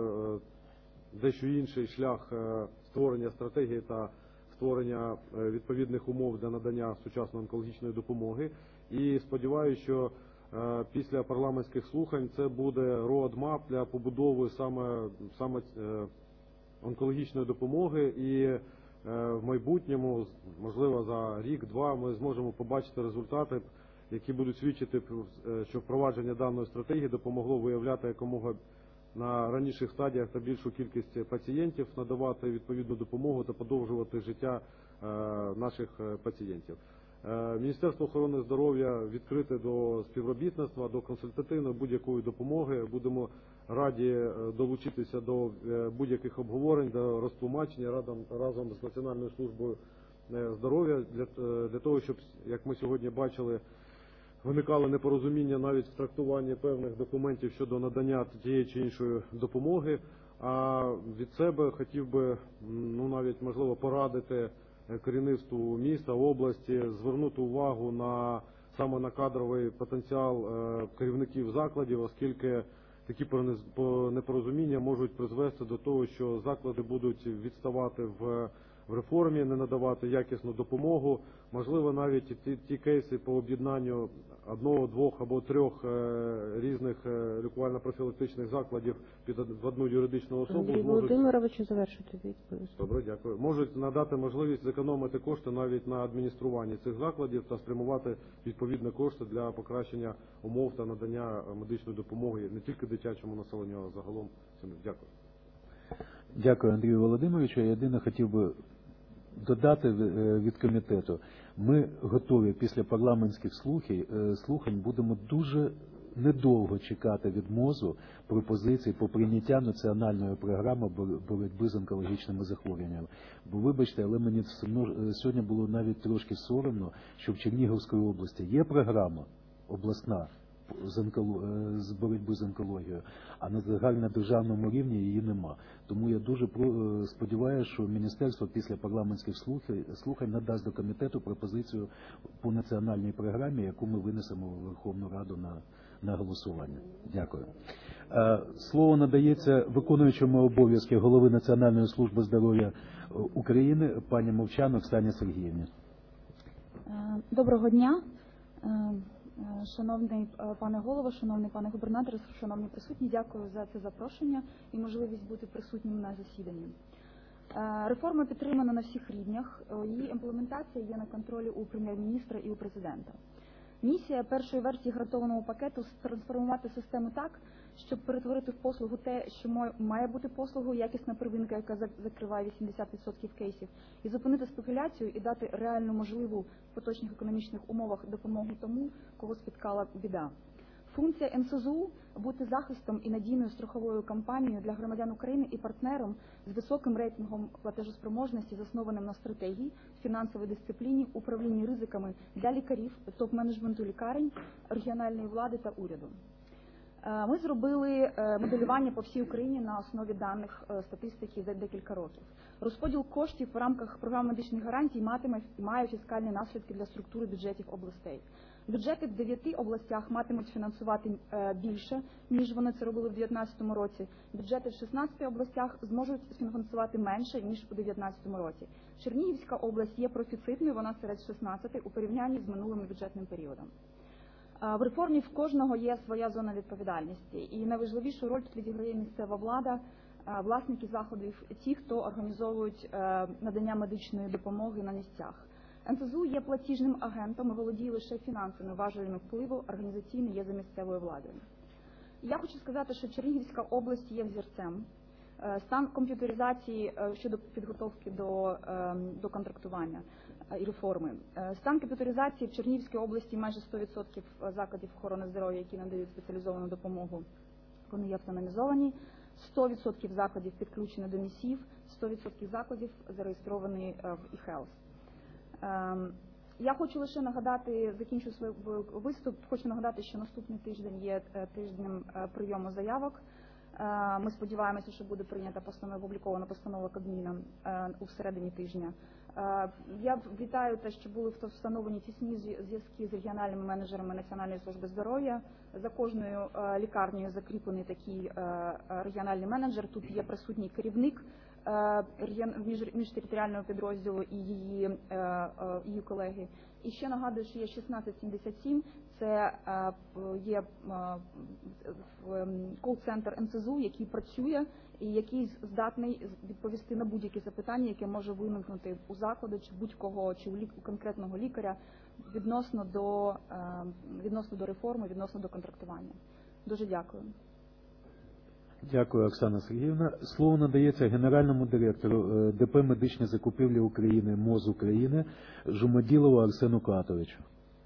дещо інший шлях створення стратегії та створення відповідних умов для надання сучасної онкологічної допомоги. І сподіваюся, що після парламентських слухань це буде роадмап для побудови саме, саме онкологічної допомоги. І в майбутньому, можливо, за рік-два ми зможемо побачити результати, які будуть свідчити, що впровадження даної стратегії допомогло виявляти якомога на раніших стадіях та більшу кількість пацієнтів, надавати відповідну допомогу та подовжувати життя наших пацієнтів. Міністерство охорони здоров'я відкрите до співробітництва, до консультативної будь-якої допомоги. Будемо раді долучитися до будь-яких обговорень, до розтлумачення разом, разом з Національною службою здоров'я для, для того, щоб, як ми сьогодні бачили, виникало непорозуміння навіть в трактуванні певних документів щодо надання тієї чи іншої допомоги. А від себе хотів би, ну, навіть, можливо, порадити керівництву міста, області, звернути увагу на, саме на кадровий потенціал керівників закладів, оскільки такі непорозуміння можуть призвести до того, що заклади будуть відставати в в реформі, не надавати якісну допомогу. Можливо, навіть ті, ті кейси по об'єднанню одного, двох або трьох е, різних е, лікувально-профілактичних закладів під в одну юридичну особу Андрій можуть... Володимировичу, завершити відповідь. Добре, дякую. Можуть надати можливість зекономити кошти навіть на адмініструванні цих закладів та спрямувати відповідні кошти для покращення умов та надання медичної допомоги не тільки дитячому населенню, а загалом. Дякую. Дякую, Андрію Володимировичу. Я єдине хотів би додати від комітету. Ми готові після парламентських слухань будемо дуже недовго чекати від МОЗу пропозицій по прийняття національної програми боротьби з онкологічними захворюваннями. Бо вибачте, але мені сьогодні було навіть трошки соромно, що в Чернігівській області є програма обласна з, онколо... з боротьби з онкологією, а на загальнодержавному рівні її нема. Тому я дуже сподіваюся, що міністерство після парламентських слухань надасть до комітету пропозицію по національній програмі, яку ми винесемо в Верховну Раду на, на голосування. Дякую. Слово надається виконуючому обов'язки голови Національної служби здоров'я України пані Мовчан Оксані Сергіївні. Доброго дня, шановний пане голово, шановний пане губернатор, шановні присутні. Дякую за це запрошення і можливість бути присутнім на засіданні. Реформа підтримана на всіх рівнях. Її імплементація є на контролі у прем'єр-міністра і у президента. Місія першої версії гарантованого пакету – трансформувати систему так, щоб перетворити в послугу те, що має бути послугою, якісна первинка, яка закриває вісімдесят відсотків кейсів, і зупинити спекуляцію і дати реально можливу в поточних економічних умовах допомогу тому, кого спіткала біда. Функція ен ес зе у – бути захистом і надійною страховою кампанією для громадян України і партнером з високим рейтингом платежоспроможності, заснованим на стратегії, фінансовій дисципліні, управлінні ризиками для лікарів, топ-менеджменту лікарень, регіональної влади та уряду. Ми зробили моделювання по всій Україні на основі даних статистики за декілька років. Розподіл коштів в рамках програми медичних гарантій матиме і має фіскальні наслідки для структури бюджетів областей. Бюджети в дев'яти областях матимуть фінансувати більше, ніж вони це робили в дві тисячі дев'ятнадцятому році. Бюджети в шістнадцяти областях зможуть фінансувати менше, ніж у дві тисячі дев'ятнадцятому році. Чернігівська область є профіцитною, вона серед шістнадцяти у порівнянні з минулим бюджетним періодом. В реформі в кожного є своя зона відповідальності, і найважливішу роль тут відіграє місцева влада, власники заходів, ті, хто організовують надання медичної допомоги на місцях. ен ес зе у є платіжним агентом і володіє лише фінансовими важелями впливу, організаційно є за місцевою владою. Я хочу сказати, що Чернігівська область є взірцем. Стан комп'ютеризації щодо підготовки до, до контрактування і реформи. Стан комп'ютеризації в Чернігівській області майже сто відсотків закладів охорони здоров'я, які надають спеціалізовану допомогу, вони є автономізовані. сто відсотків закладів підключені до місів, сто відсотків закладів зареєстровані в e-health. Я хочу лише нагадати, закінчу свій виступ, хочу нагадати, що наступний тиждень є тижнем прийому заявок. Ми сподіваємося, що буде прийнята постанова, опублікована постанова Кабміна у середині тижня. Я вітаю те, що були встановлені тісні зв'язки з регіональними менеджерами Національної служби здоров'я. За кожною лікарнею закріплений такий регіональний менеджер. Тут є присутній керівник міжтериторіального підрозділу і її, її колеги. І ще нагадую, що є шістнадцять сімдесят сім, це є кол-центр ен ес зе у, який працює і який здатний відповісти на будь-які запитання, яке може виникнути у закладу, чи будь-кого, чи у конкретного лікаря відносно до, відносно до реформи, відносно до контрактування. Дуже дякую. Дякую, Оксана Сергіївна. Слово надається генеральному директору де пе «Медичні закупівлі України» МОЗ України Жумаділову Арсену Катовичу.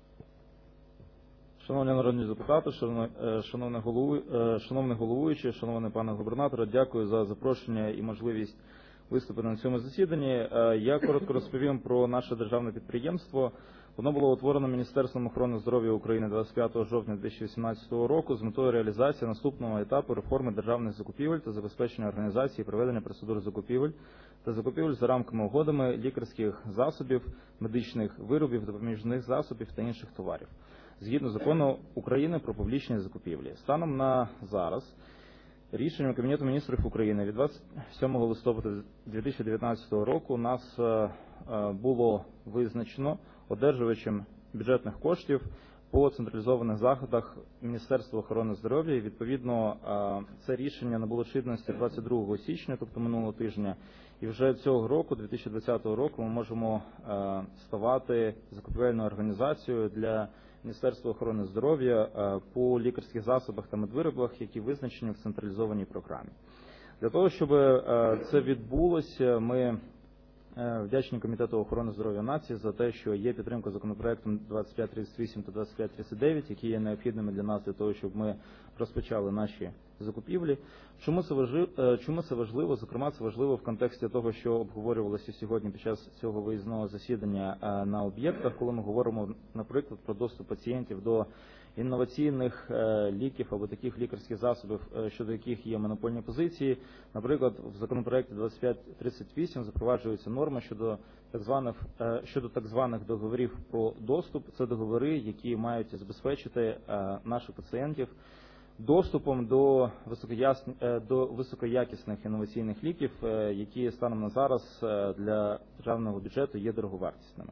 Шановні народні депутати, шановний головуючий, шановний пане губернаторе, дякую за запрошення і можливість виступити на цьому засіданні. Я коротко розповім про наше державне підприємство. Воно було утворено Міністерством охорони здоров'я України двадцять п'ятого жовтня дві тисячі вісімнадцятого року з метою реалізації наступного етапу реформи державних закупівель та забезпечення організації і проведення процедур закупівель та закупівель за рамками угодами лікарських засобів, медичних виробів, допоміжних засобів та інших товарів, згідно закону України про публічні закупівлі. Станом на зараз рішенням Кабінету міністрів України від двадцять сьомого листопада дві тисячі дев'ятнадцятого року нас було визначено одержувачем бюджетних коштів по централізованих заходах Міністерства охорони здоров'я. І відповідно це рішення набуло чинності двадцять другого січня, тобто минулого тижня. І вже цього року, дві тисячі двадцятого року, ми можемо ставати закупівельною організацією для Міністерства охорони здоров'я по лікарських засобах та медвиробах, які визначені в централізованій програмі. Для того, щоб це відбулося, ми вдячні Комітету охорони здоров'я нації за те, що є підтримка законопроектом двадцять п'ять тридцять вісім та двадцять п'ять тридцять дев'ять, які є необхідними для нас для того, щоб ми розпочали наші закупівлі. Чому це важливо? Чому це важливо? Зокрема, це важливо в контексті того, що обговорювалося сьогодні під час цього виїзного засідання на об'єктах, коли ми говоримо, наприклад, про доступ пацієнтів до інноваційних ліків або таких лікарських засобів, щодо яких є монопольні позиції. Наприклад, в законопроекті двадцять п'ять тридцять вісім запроваджуються норми щодо так званих щодо так званих договорів про доступ. Це договори, які мають забезпечити наших пацієнтів доступом до високоясні, до високоякісних інноваційних ліків, які станом на зараз для державного бюджету є дороговартісними.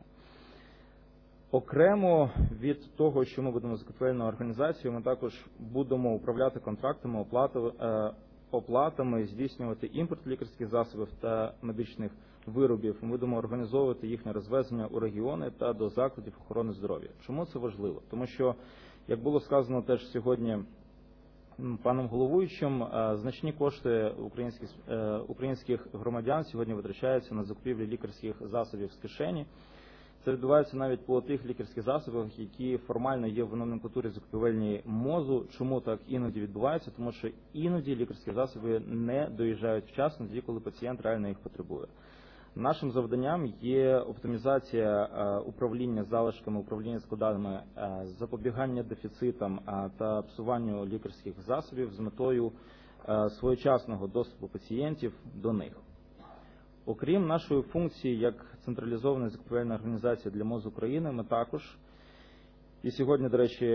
Окремо від того, що ми будемо закупівельною організацією, ми також будемо управляти контрактами, оплатами, здійснювати імпорт лікарських засобів та медичних виробів. Ми будемо організовувати їхнє розвезення у регіони та до закладів охорони здоров'я. Чому це важливо? Тому що, як було сказано теж сьогодні паном головуючим, значні кошти українських, українських громадян сьогодні витрачаються на закупівлю лікарських засобів з кишені. Це відбувається навіть по тих лікарських засобах, які формально є в номенклатурі закупівельній МОЗу. Чому так іноді відбувається? Тому що іноді лікарські засоби не доїжджають вчасно, тоді, коли пацієнт реально їх потребує. Нашим завданням є оптимізація управління залишками, управління складами, запобігання дефіцитам та псуванню лікарських засобів з метою своєчасного доступу пацієнтів до них. Окрім нашої функції як централізованої закупівельної організації для МОЗ України, ми також, і сьогодні, до речі,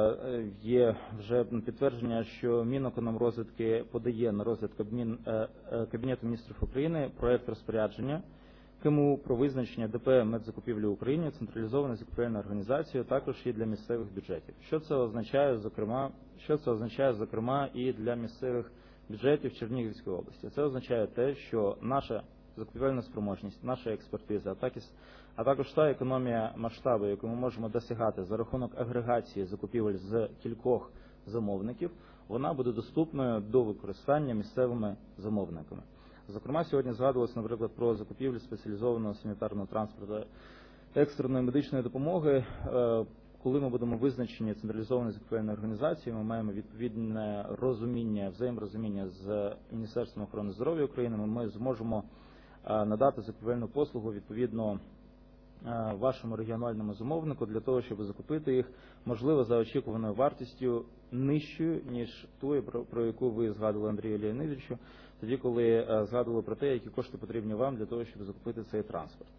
є вже підтвердження, що Мінекономрозвитки подає на розгляд Кабінету міністрів України проект розпорядження КМУ про визначення ДП «Медзакупівлі України» централізованою закупівельною організацією також і для місцевих бюджетів. Що це означає, зокрема, що це означає, зокрема, і для місцевих бюджетів Чернігівської області? Це означає те, що наша закупівельна спроможність, наша експертиза, а також та економія масштабу, яку ми можемо досягати за рахунок агрегації закупівель з кількох замовників, вона буде доступною до використання місцевими замовниками. Зокрема, сьогодні згадувалося, наприклад, про закупівлю спеціалізованого санітарного транспорту екстреної медичної допомоги. Коли ми будемо визначені централізованою закупівельною організацією, ми маємо відповідне розуміння, взаєморозуміння з Міністерством охорони здоров'я України, ми зможемо надати закупівельну послугу відповідно вашому регіональному замовнику для того, щоб закупити їх, можливо, за очікуваною вартістю нижчою, ніж ту, про яку ви згадували, Андрію Леонідовичу, тоді, коли згадували про те, які кошти потрібні вам для того, щоб закупити цей транспорт.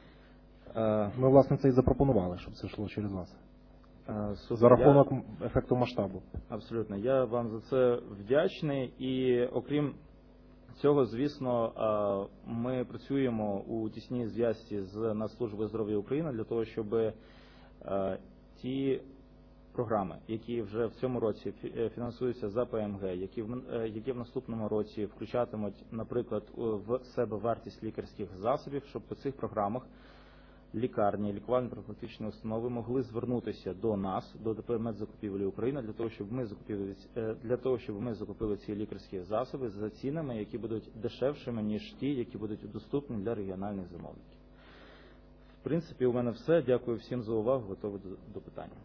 Ми, власне, це і запропонували, щоб це йшло через вас. Супер. За рахунок я... ефекту масштабу. Абсолютно. Я вам за це вдячний. І окрім цього, звісно, ми працюємо у тісній зв'язці з Нацслужбою здоров'я України для того, щоб ті програми, які вже в цьому році фінансуються за ПМГ, які в, які в наступному році включатимуть, наприклад, в себе вартість лікарських засобів, щоб по цих програмах лікарні, лікувально-профілактичні установи могли звернутися до нас, до ДП «Медзакупівлі України», для того, щоб ми закупили, для того, щоб ми закупили ці лікарські засоби за цінами, які будуть дешевшими, ніж ті, які будуть доступні для регіональних замовників. В принципі, у мене все. Дякую всім за увагу. Готовий до, до питання.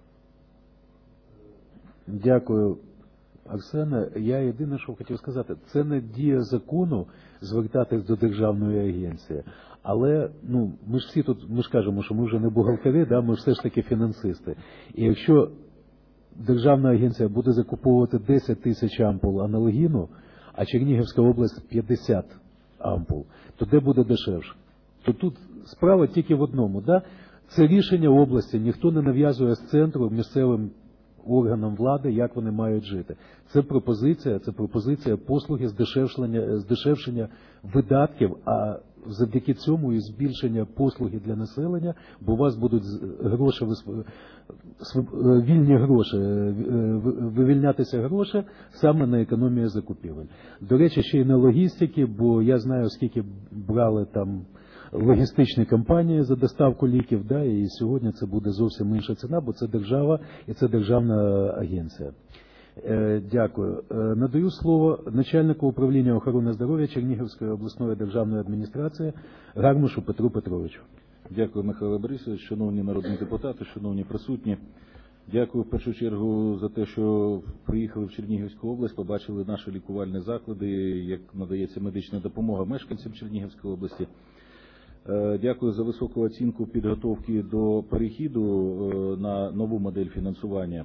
Дякую, Оксана. Я єдине, що хотів сказати, це не дія закону звертатись до державної агенції. Але ну, ми ж всі тут, ми ж кажемо, що ми вже не бухгалтери, да, ми все ж таки фінансисти. І якщо державна агенція буде закуповувати десять тисяч ампул аналогіну, а Чернігівська область п'ятдесят ампул, то де буде дешевше? То тут справа тільки в одному. Да? Це рішення області, ніхто не нав'язує з центру місцевим органам влади, як вони мають жити. Це пропозиція, це пропозиція послуги здешевшення, здешевшення видатків, а завдяки цьому і збільшення послуги для населення, бо у вас будуть гроші, вільні гроші, вивільнятися гроші саме на економію закупівель. До речі, ще й на логістики, бо я знаю, скільки брали там логістичні компанії за доставку ліків, да, і сьогодні це буде зовсім інша ціна, бо це держава і це державна агенція. Е, дякую. Е, надаю слово начальнику управління охорони здоров'я Чернігівської обласної державної адміністрації Гармушу Петру Петровичу. Дякую, Михайло Борисович, шановні народні депутати, шановні присутні. Дякую в першу чергу за те, що приїхали в Чернігівську область, побачили наші лікувальні заклади, як надається медична допомога мешканцям Чернігівської області. Дякую за високу оцінку підготовки до перехіду на нову модель фінансування.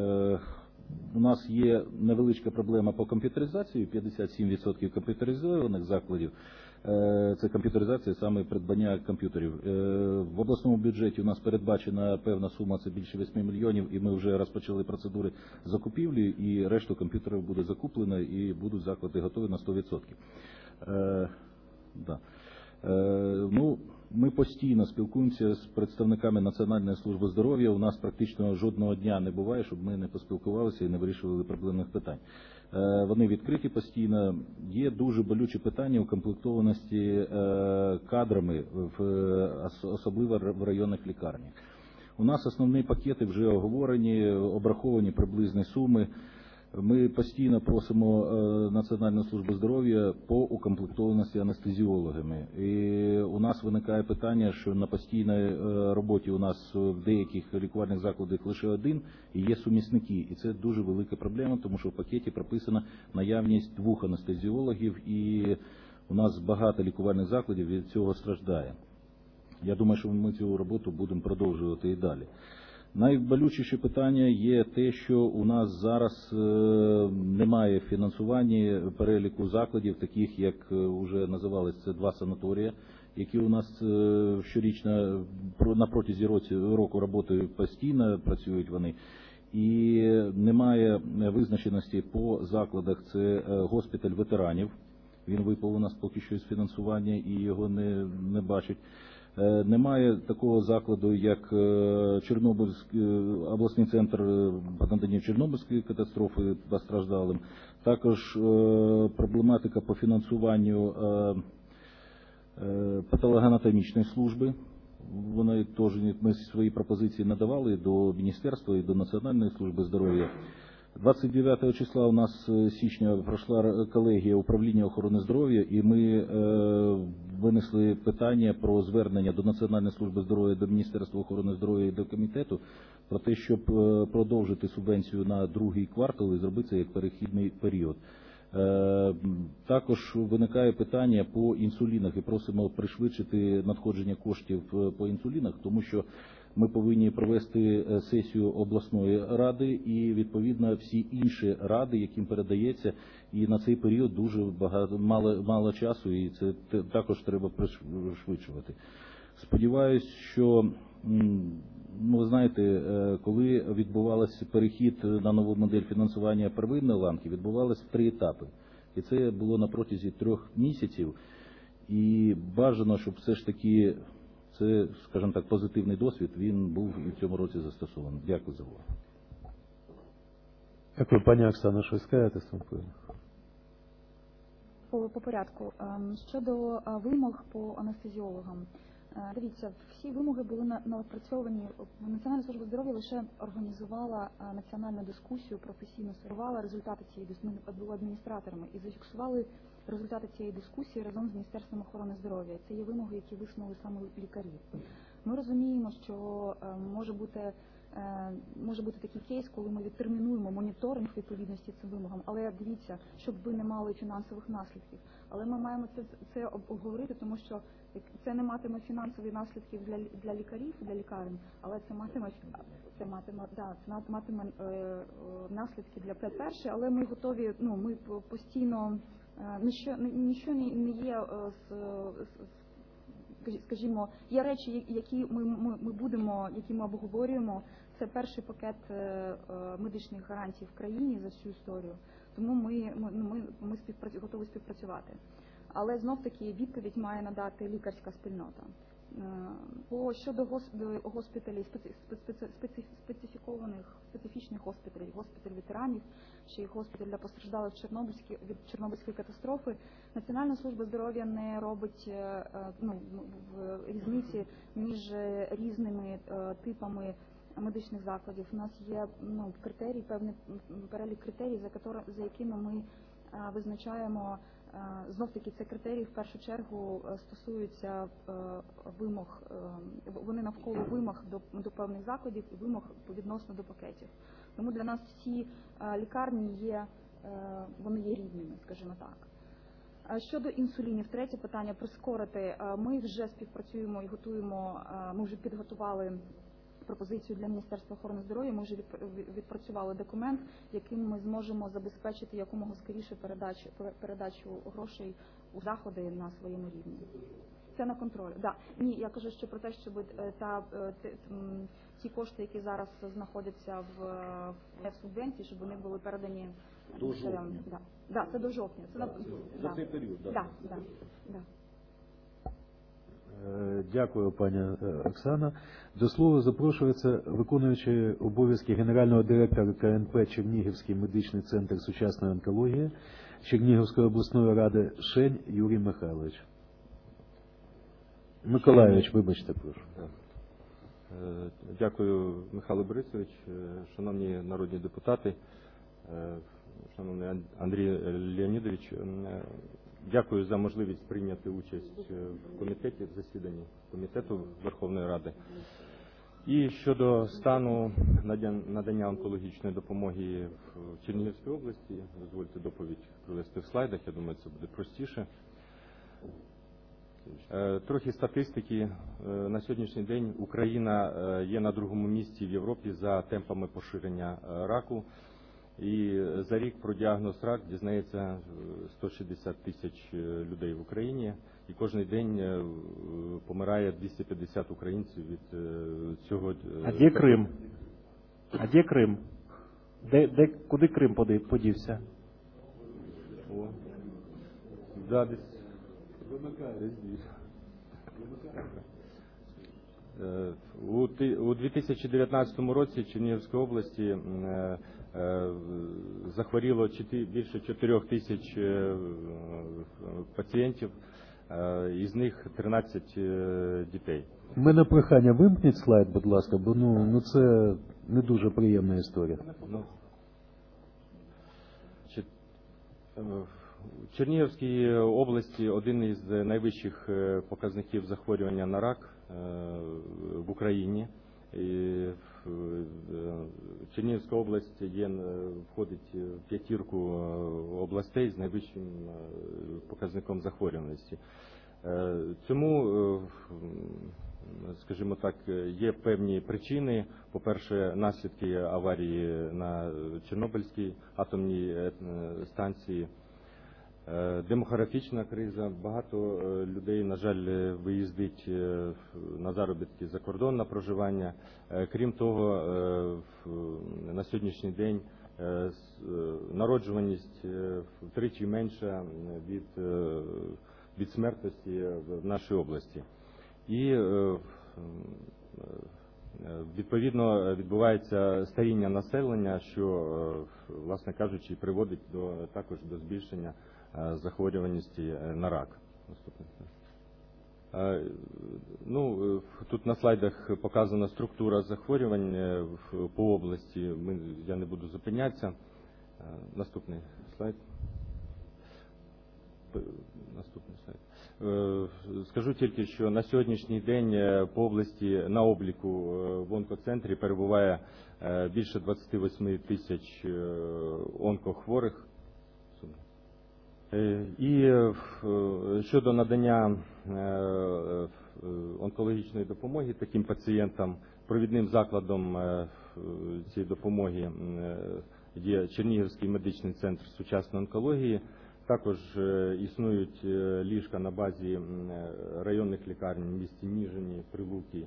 У нас є невеличка проблема по комп'ютеризації, п'ятдесят сім відсотків комп'ютеризованих закладів. Це комп'ютеризація саме придбання комп'ютерів. В обласному бюджеті у нас передбачена певна сума, це більше восьми мільйонів, і ми вже розпочали процедури закупівлі, і решту комп'ютерів буде закуплено, і будуть заклади готові на сто відсотків. Е, да. е, ну, ми постійно спілкуємося з представниками Національної служби здоров'я. У нас практично жодного дня не буває, щоб ми не поспілкувалися і не вирішували проблемних питань. Вони відкриті постійно. Є дуже болючі питання укомплектованості кадрами, особливо в районних лікарнях. У нас основні пакети вже оговорені, обраховані приблизні суми. Ми постійно просимо Національну службу здоров'я по укомплектованості анестезіологами. І у нас виникає питання, що на постійній роботі у нас в деяких лікувальних закладах лише один, і є сумісники. І це дуже велика проблема, тому що в пакеті прописана наявність двох анестезіологів, і у нас багато лікувальних закладів від цього страждає. Я думаю, що ми цю роботу будемо продовжувати і далі. Найболючіше питання є те, що у нас зараз немає фінансування переліку закладів, таких як вже називалися, це два санаторії, які у нас щорічно на протязі року роботи постійно працюють вони. І немає визначеності по закладах, це госпіталь ветеранів, він випав у нас поки що із фінансування і його не, не бачать. Немає такого закладу, як Чорнобильський обласний центр по наданню Чорнобильської катастрофи постраждалим. Також проблематика по фінансуванню патологоанатомічної служби. Вони теж, ми свої пропозиції надавали до Міністерства і до Національної служби здоров'я. двадцять дев'ятого числа у нас січня пройшла колегія управління охорони здоров'я, і ми е, винесли питання про звернення до Національної служби здоров'я, до Міністерства охорони здоров'я і до комітету про те, щоб е, продовжити субвенцію на другий квартал і зробити це як перехідний період. Е, також виникає питання по інсулінах і просимо пришвидшити надходження коштів по інсулінах, тому що ми повинні провести сесію обласної ради і, відповідно, всі інші ради, яким передається, і на цей період дуже багато, мало, мало часу, і це також треба пришвидшувати. Сподіваюсь, що, ну, ви знаєте, коли відбувався перехід на нову модель фінансування первинної ланки, відбувалося в три етапи. І це було на протязі трьох місяців. І бажано, щоб все ж таки це, скажімо так, позитивний досвід, він був і в цьому році застосований. Дякую за увагу. Дякую, пані Оксана, що скажете? По, по порядку. Щодо вимог по анестезіологам. Дивіться, всі вимоги були напрацьовані. Національна служба здоров'я лише організувала національну дискусію, професійно сформувала результати цієї дискусії, ми були адміністраторами і зафіксували результати цієї дискусії разом з Міністерством охорони здоров'я. Це є вимоги, які висунули саме лікарі. Ми розуміємо, що може бути, може бути такий кейс, коли ми відтермінуємо моніторинг відповідності цим вимогам, але дивіться, щоб ви не мали фінансових наслідків. Але ми маємо це, це обговорити, тому що це не матиме фінансових наслідків для, для лікарів, для лікарень, але це матиме, це матиме, да, це матиме е, е, наслідки для перше, але ми готові, ну, ми постійно, Ніщо, ніщо не є, скажімо, є речі, які ми, ми, ми будемо, які ми обговорюємо. Це перший пакет медичних гарантій в країні за всю історію. Тому ми, ми, ми, ми співпрацю, готові співпрацювати. Але знов-таки відповідь має надати лікарська спільнота. По щодо госпіталів, специфікованих, специфічних госпіталів, госпіталь ветеранів, ще й госпіталь для постраждалих від Чорнобильської катастрофи, Національна служба здоров'я не робить, ну, в різниці між різними типами медичних закладів. У нас є, ну, критерії, певний перелік критерій, за, за якими ми визначаємо Знов таки це критерії в першу чергу стосуються вимог, вони навколо вимог до, до певних закладів і вимог відносно до пакетів. Тому для нас всі лікарні є, вони є рівними, скажімо так. Щодо інсулінів, третє питання прискорити. Ми вже співпрацюємо і готуємо, ми вже підготували пропозицію для Міністерства охорони здоров'я, ми вже відпрацювали документ, яким ми зможемо забезпечити якомога скоріше передачу, передачу грошей у заходи на своєму рівні. Це на контролі. Да. Ні, я кажу, що про те, щоб та, ті кошти, які зараз знаходяться в, в субвенції, щоб вони були передані до жовтня. Да. Да, це до жовтня. Це за, на... за да. цей період, так? Да, да, да. Дякую, пані Оксана. До слова запрошується виконуючий обов'язки генерального директора Ка Ен Пе Чернігівський медичний центр сучасної онкології Чернігівської обласної ради Шень Юрій Михайлович. Миколайович, вибачте, прошу. Дякую, Михайло Борисович, шановні народні депутати, шановний Андрій Леонідович. Дякую за можливість прийняти участь в комітеті, в засіданні комітету Верховної Ради. І щодо стану надання онкологічної допомоги в Чернігівській області, дозвольте доповідь провести в слайдах, я думаю, це буде простіше. Трохи статистики. На сьогоднішній день Україна є на другому місці в Європі за темпами поширення раку. І за рік про діагноз рак дізнається сто шістдесят тисяч людей в Україні. І кожен день помирає двісті п'ятдесят українців від цього. А де Крим? А де Крим? Де, де, куди Крим подівся? О. Да, десь. У дві тисячі дев'ятнадцятому році в Чернігівській області захворіло більше чотирьох тисяч пацієнтів, із них тринадцять дітей. У мене прохання, вимкніть слайд, будь ласка, бо ну, ну це не дуже приємна історія. Ну, в Чернігівській області один із найвищих показників захворювання на рак в Україні. І Чернігівська область є, входить в п'ятірку областей з найвищим показником захворюваності. Цьому, скажімо так, є певні причини. По-перше, наслідки аварії на Чорнобильській атомній станції. Демографічна криза. Багато людей, на жаль, виїздить на заробітки за кордон на проживання. Крім того, на сьогоднішній день народжуваність втричі менша від, від смертності в нашій області. І відповідно відбувається старіння населення, що, власне кажучи, приводить до, також до збільшення захворюваності на рак. Ну, тут на слайдах показана структура захворювань по області. Ми, я не буду зупинятися. Наступний слайд. Наступний слайд. Скажу тільки, що на сьогоднішній день по області на обліку в онкоцентрі перебуває більше двадцять вісім тисяч онкохворих. І щодо надання онкологічної допомоги таким пацієнтам, провідним закладом цієї допомоги є Чернігівський медичний центр сучасної онкології. Також існують ліжка на базі районних лікарень в місті Ніжині, Прилуки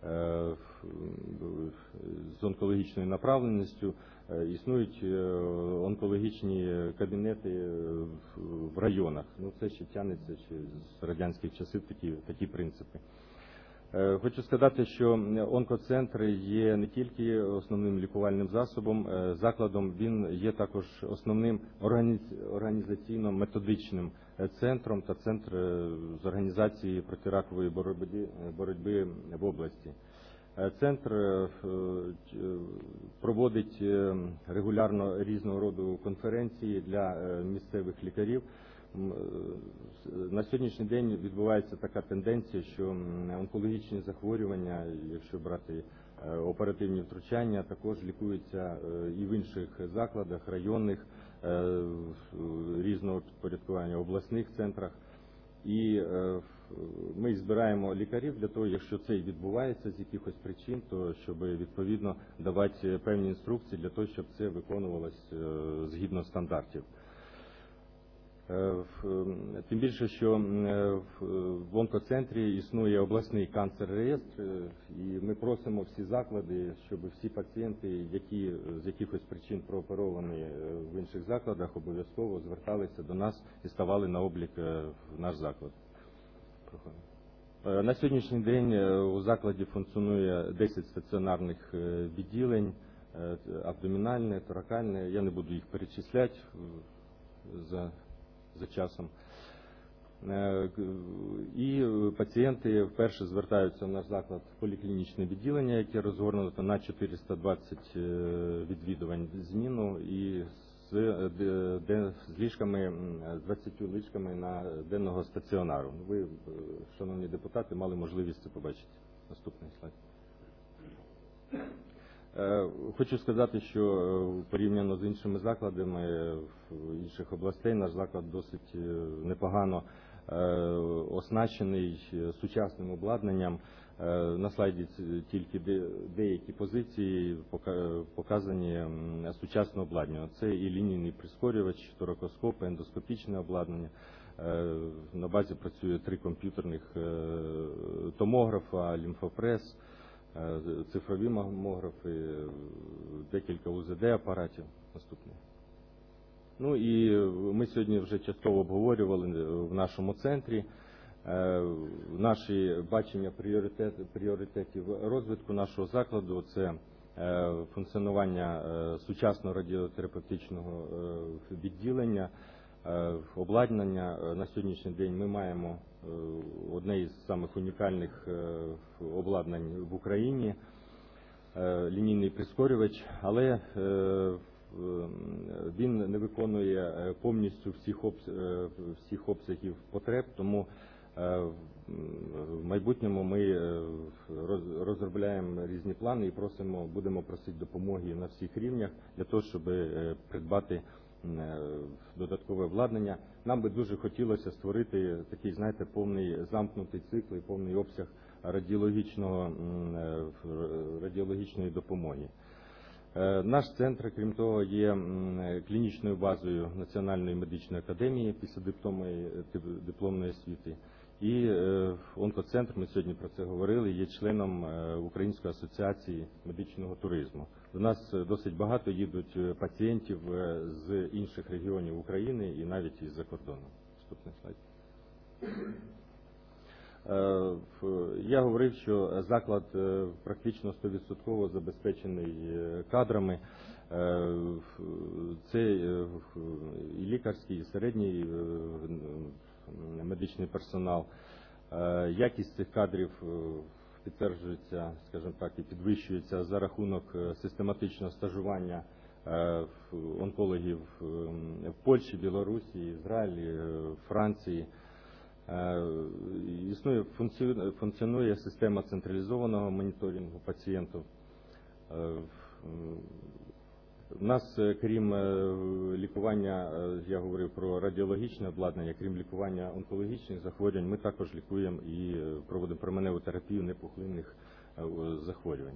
з онкологічною направленістю. Існують онкологічні кабінети в районах. Ну, це ще тягнеться ще з радянських часів, такі, такі принципи. Хочу сказати, що онкоцентр є не тільки основним лікувальним засобом, закладом, він є також основним організаційно-методичним центром та центр з організації протиракової боротьби, боротьби в області. Центр проводить регулярно різного роду конференції для місцевих лікарів На сьогоднішній день відбувається така тенденція, що онкологічні захворювання, якщо брати оперативні втручання, також лікуються і в інших закладах, районних, різного підпорядкування, обласних центрах. І ми збираємо лікарів для того, якщо це відбувається з якихось причин, то щоб відповідно давати певні інструкції для того, щоб це виконувалось згідно стандартів. Тим більше, що в онкоцентрі існує обласний канцер-реєстр, і ми просимо всі заклади, щоб всі пацієнти, які з якихось причин прооперовані в інших закладах, обов'язково зверталися до нас і ставали на облік в наш заклад. На сьогоднішній день у закладі функціонує десять стаціонарних відділень, абдомінальне, торакальне, я не буду їх перечисляти за за часом. І пацієнти вперше звертаються в наш заклад в поліклінічне відділення, яке розгорнуто на чотириста двадцять відвідувань в зміну і з, з ліжками, з двадцятьма ліжками на денного стаціонару. Ви, шановні депутати, мали можливість це побачити. Наступний слайд. Хочу сказати, що порівняно з іншими закладами інших областей, наш заклад досить непогано оснащений сучасним обладнанням. На слайді тільки деякі позиції показані сучасне обладнання. Це і лінійний прискорювач, торакоскоп, ендоскопічне обладнання. На базі працює три комп'ютерних томографа, лімфопрес, цифрові мамографи, декілька У З Д апаратів. Наступний. Ну і ми сьогодні вже частково обговорювали в нашому центрі наші бачення пріоритет, пріоритетів розвитку нашого закладу. Це функціонування сучасного радіотерапевтичного відділення, обладнання. На сьогоднішній день ми маємо одне із самих унікальних обладнань в Україні, лінійний прискорювач, але він не виконує повністю всіх, обс... всіх обсягів потреб, тому в майбутньому ми розробляємо різні плани і просимо, будемо просити допомоги на всіх рівнях для того, щоб придбати додаткове обладнання. Нам би дуже хотілося створити такий, знаєте, повний замкнутий цикл і повний обсяг радіологічного, радіологічної допомоги. Наш центр, крім того, є клінічною базою Національної медичної академії післядипломної дипломної освіти. І онкоцентр, ми сьогодні про це говорили, є членом Української асоціації медичного туризму. До нас досить багато їдуть пацієнтів з інших регіонів України і навіть із-за кордону. Наступний слайд. Я говорив, що заклад практично сто відсотків забезпечений кадрами. Це і лікарський, і середній медичний персонал. Якість цих кадрів підтверджується, скажімо так, і підвищується за рахунок систематичного стажування онкологів в Польщі, Білорусі, Ізраїлі, Франції. Існує, функціонує система централізованого моніторингу пацієнтів. У нас, крім лікування, я говорив про радіологічне обладнання, крім лікування онкологічних захворювань, ми також лікуємо і проводимо променеву терапію непухлинних захворювань.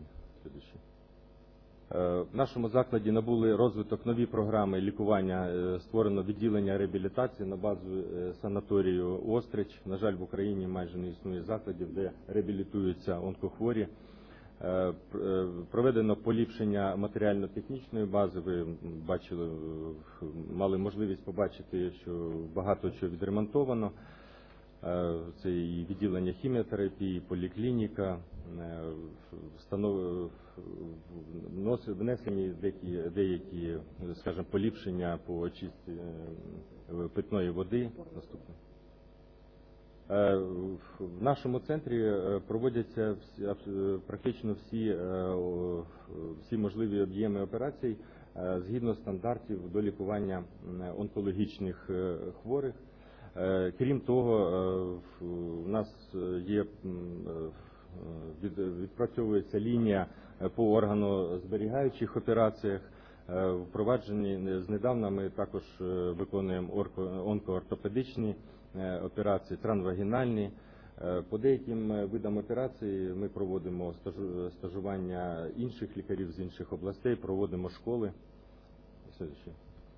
В нашому закладі набули розвиток нові програми лікування, створено відділення реабілітації на базу санаторію Острич. На жаль, в Україні майже не існує закладів, де реабілітуються онкохворі. Проведено поліпшення матеріально-технічної бази. Ви бачили, мали можливість побачити, що багато чого відремонтовано. Це і відділення хіміотерапії, поліклініка, внесені деякі, деякі, скажімо, поліпшення по очистці питної води. Наступне. В нашому центрі проводяться практично всі, всі можливі об'єми операцій згідно стандартів до лікування онкологічних хворих. Е, Крім того, е, в- у нас є м, е, від- відпрацьовується лінія по органозберігаючих операціях. Е, Впроваджені знедавна ми також е, виконуємо орко- онкоортопедичні е, операції, трансвагінальні. Е, По деяким е, видам операцій ми проводимо стажу- стажування інших лікарів з інших областей, проводимо школи. Слідуючий.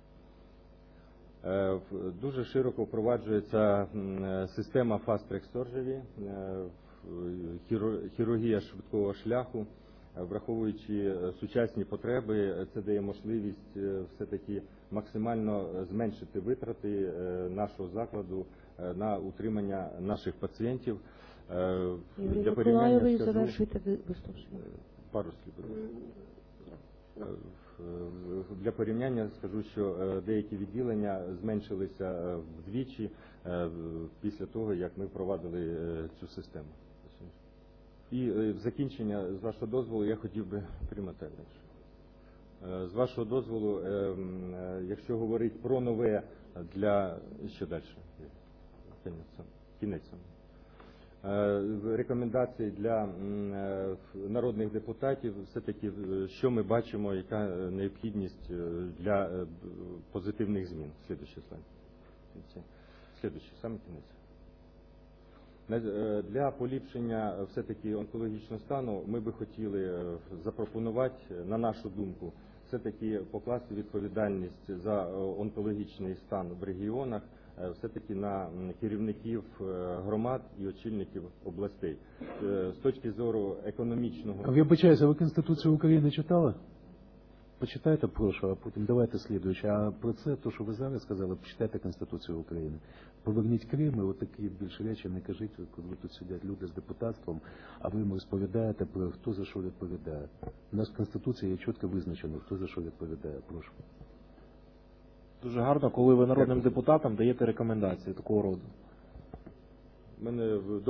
Е, в- Дуже широко впроваджується м, е, система Fast Track Surgery, е, в- хіру- хірургія швидкого шляху. Е, Враховуючи е, сучасні потреби, е, це дає можливість е, все-таки максимально е, зменшити витрати е, нашого закладу е, на утримання наших пацієнтів. Е, Юрій Для порівняння Миколайович, скажу, завершуйте ви- виступ. пару слів. будь ласка. Е, Для порівняння скажу, що е, деякі відділення зменшилися е, вдвічі е, в- після того, як ми впровадили е, цю систему. І е, в закінчення, з вашого дозволу, я хотів би приймати. Е, З вашого дозволу, е, м, е, якщо говорити про нове для ще далі, кінець, кінець. Е, рекомендації для м, е, народних депутатів, все-таки, е, що ми бачимо, яка е, необхідність е, для е, б- позитивних змін. Слідуючий слайд. Слідуючий, саме кінець. На- е, Для поліпшення е, все-таки онкологічного стану ми би хотіли е, запропонувати, е, на нашу думку, все-таки покласти відповідальність за е, онкологічний стан в регіонах е, все-таки на м, керівників е, громад і очільників областей. Е, З точки зору економічного... Вибачаюся, ви Конституцію України читали? Почитайте, прошу, а потім давайте слідуюче. А про це, то, що ви зараз сказали, почитайте Конституцію України. Поверніть Крим, і отакі більше речі не кажіть, коли тут сидять люди з депутатством, а ви їм розповідаєте про хто за що відповідає. У нас в Конституції є чітко визначено, хто за що відповідає. Прошу. Дуже гарно, коли ви народним депутатам даєте рекомендації такого роду. Мене в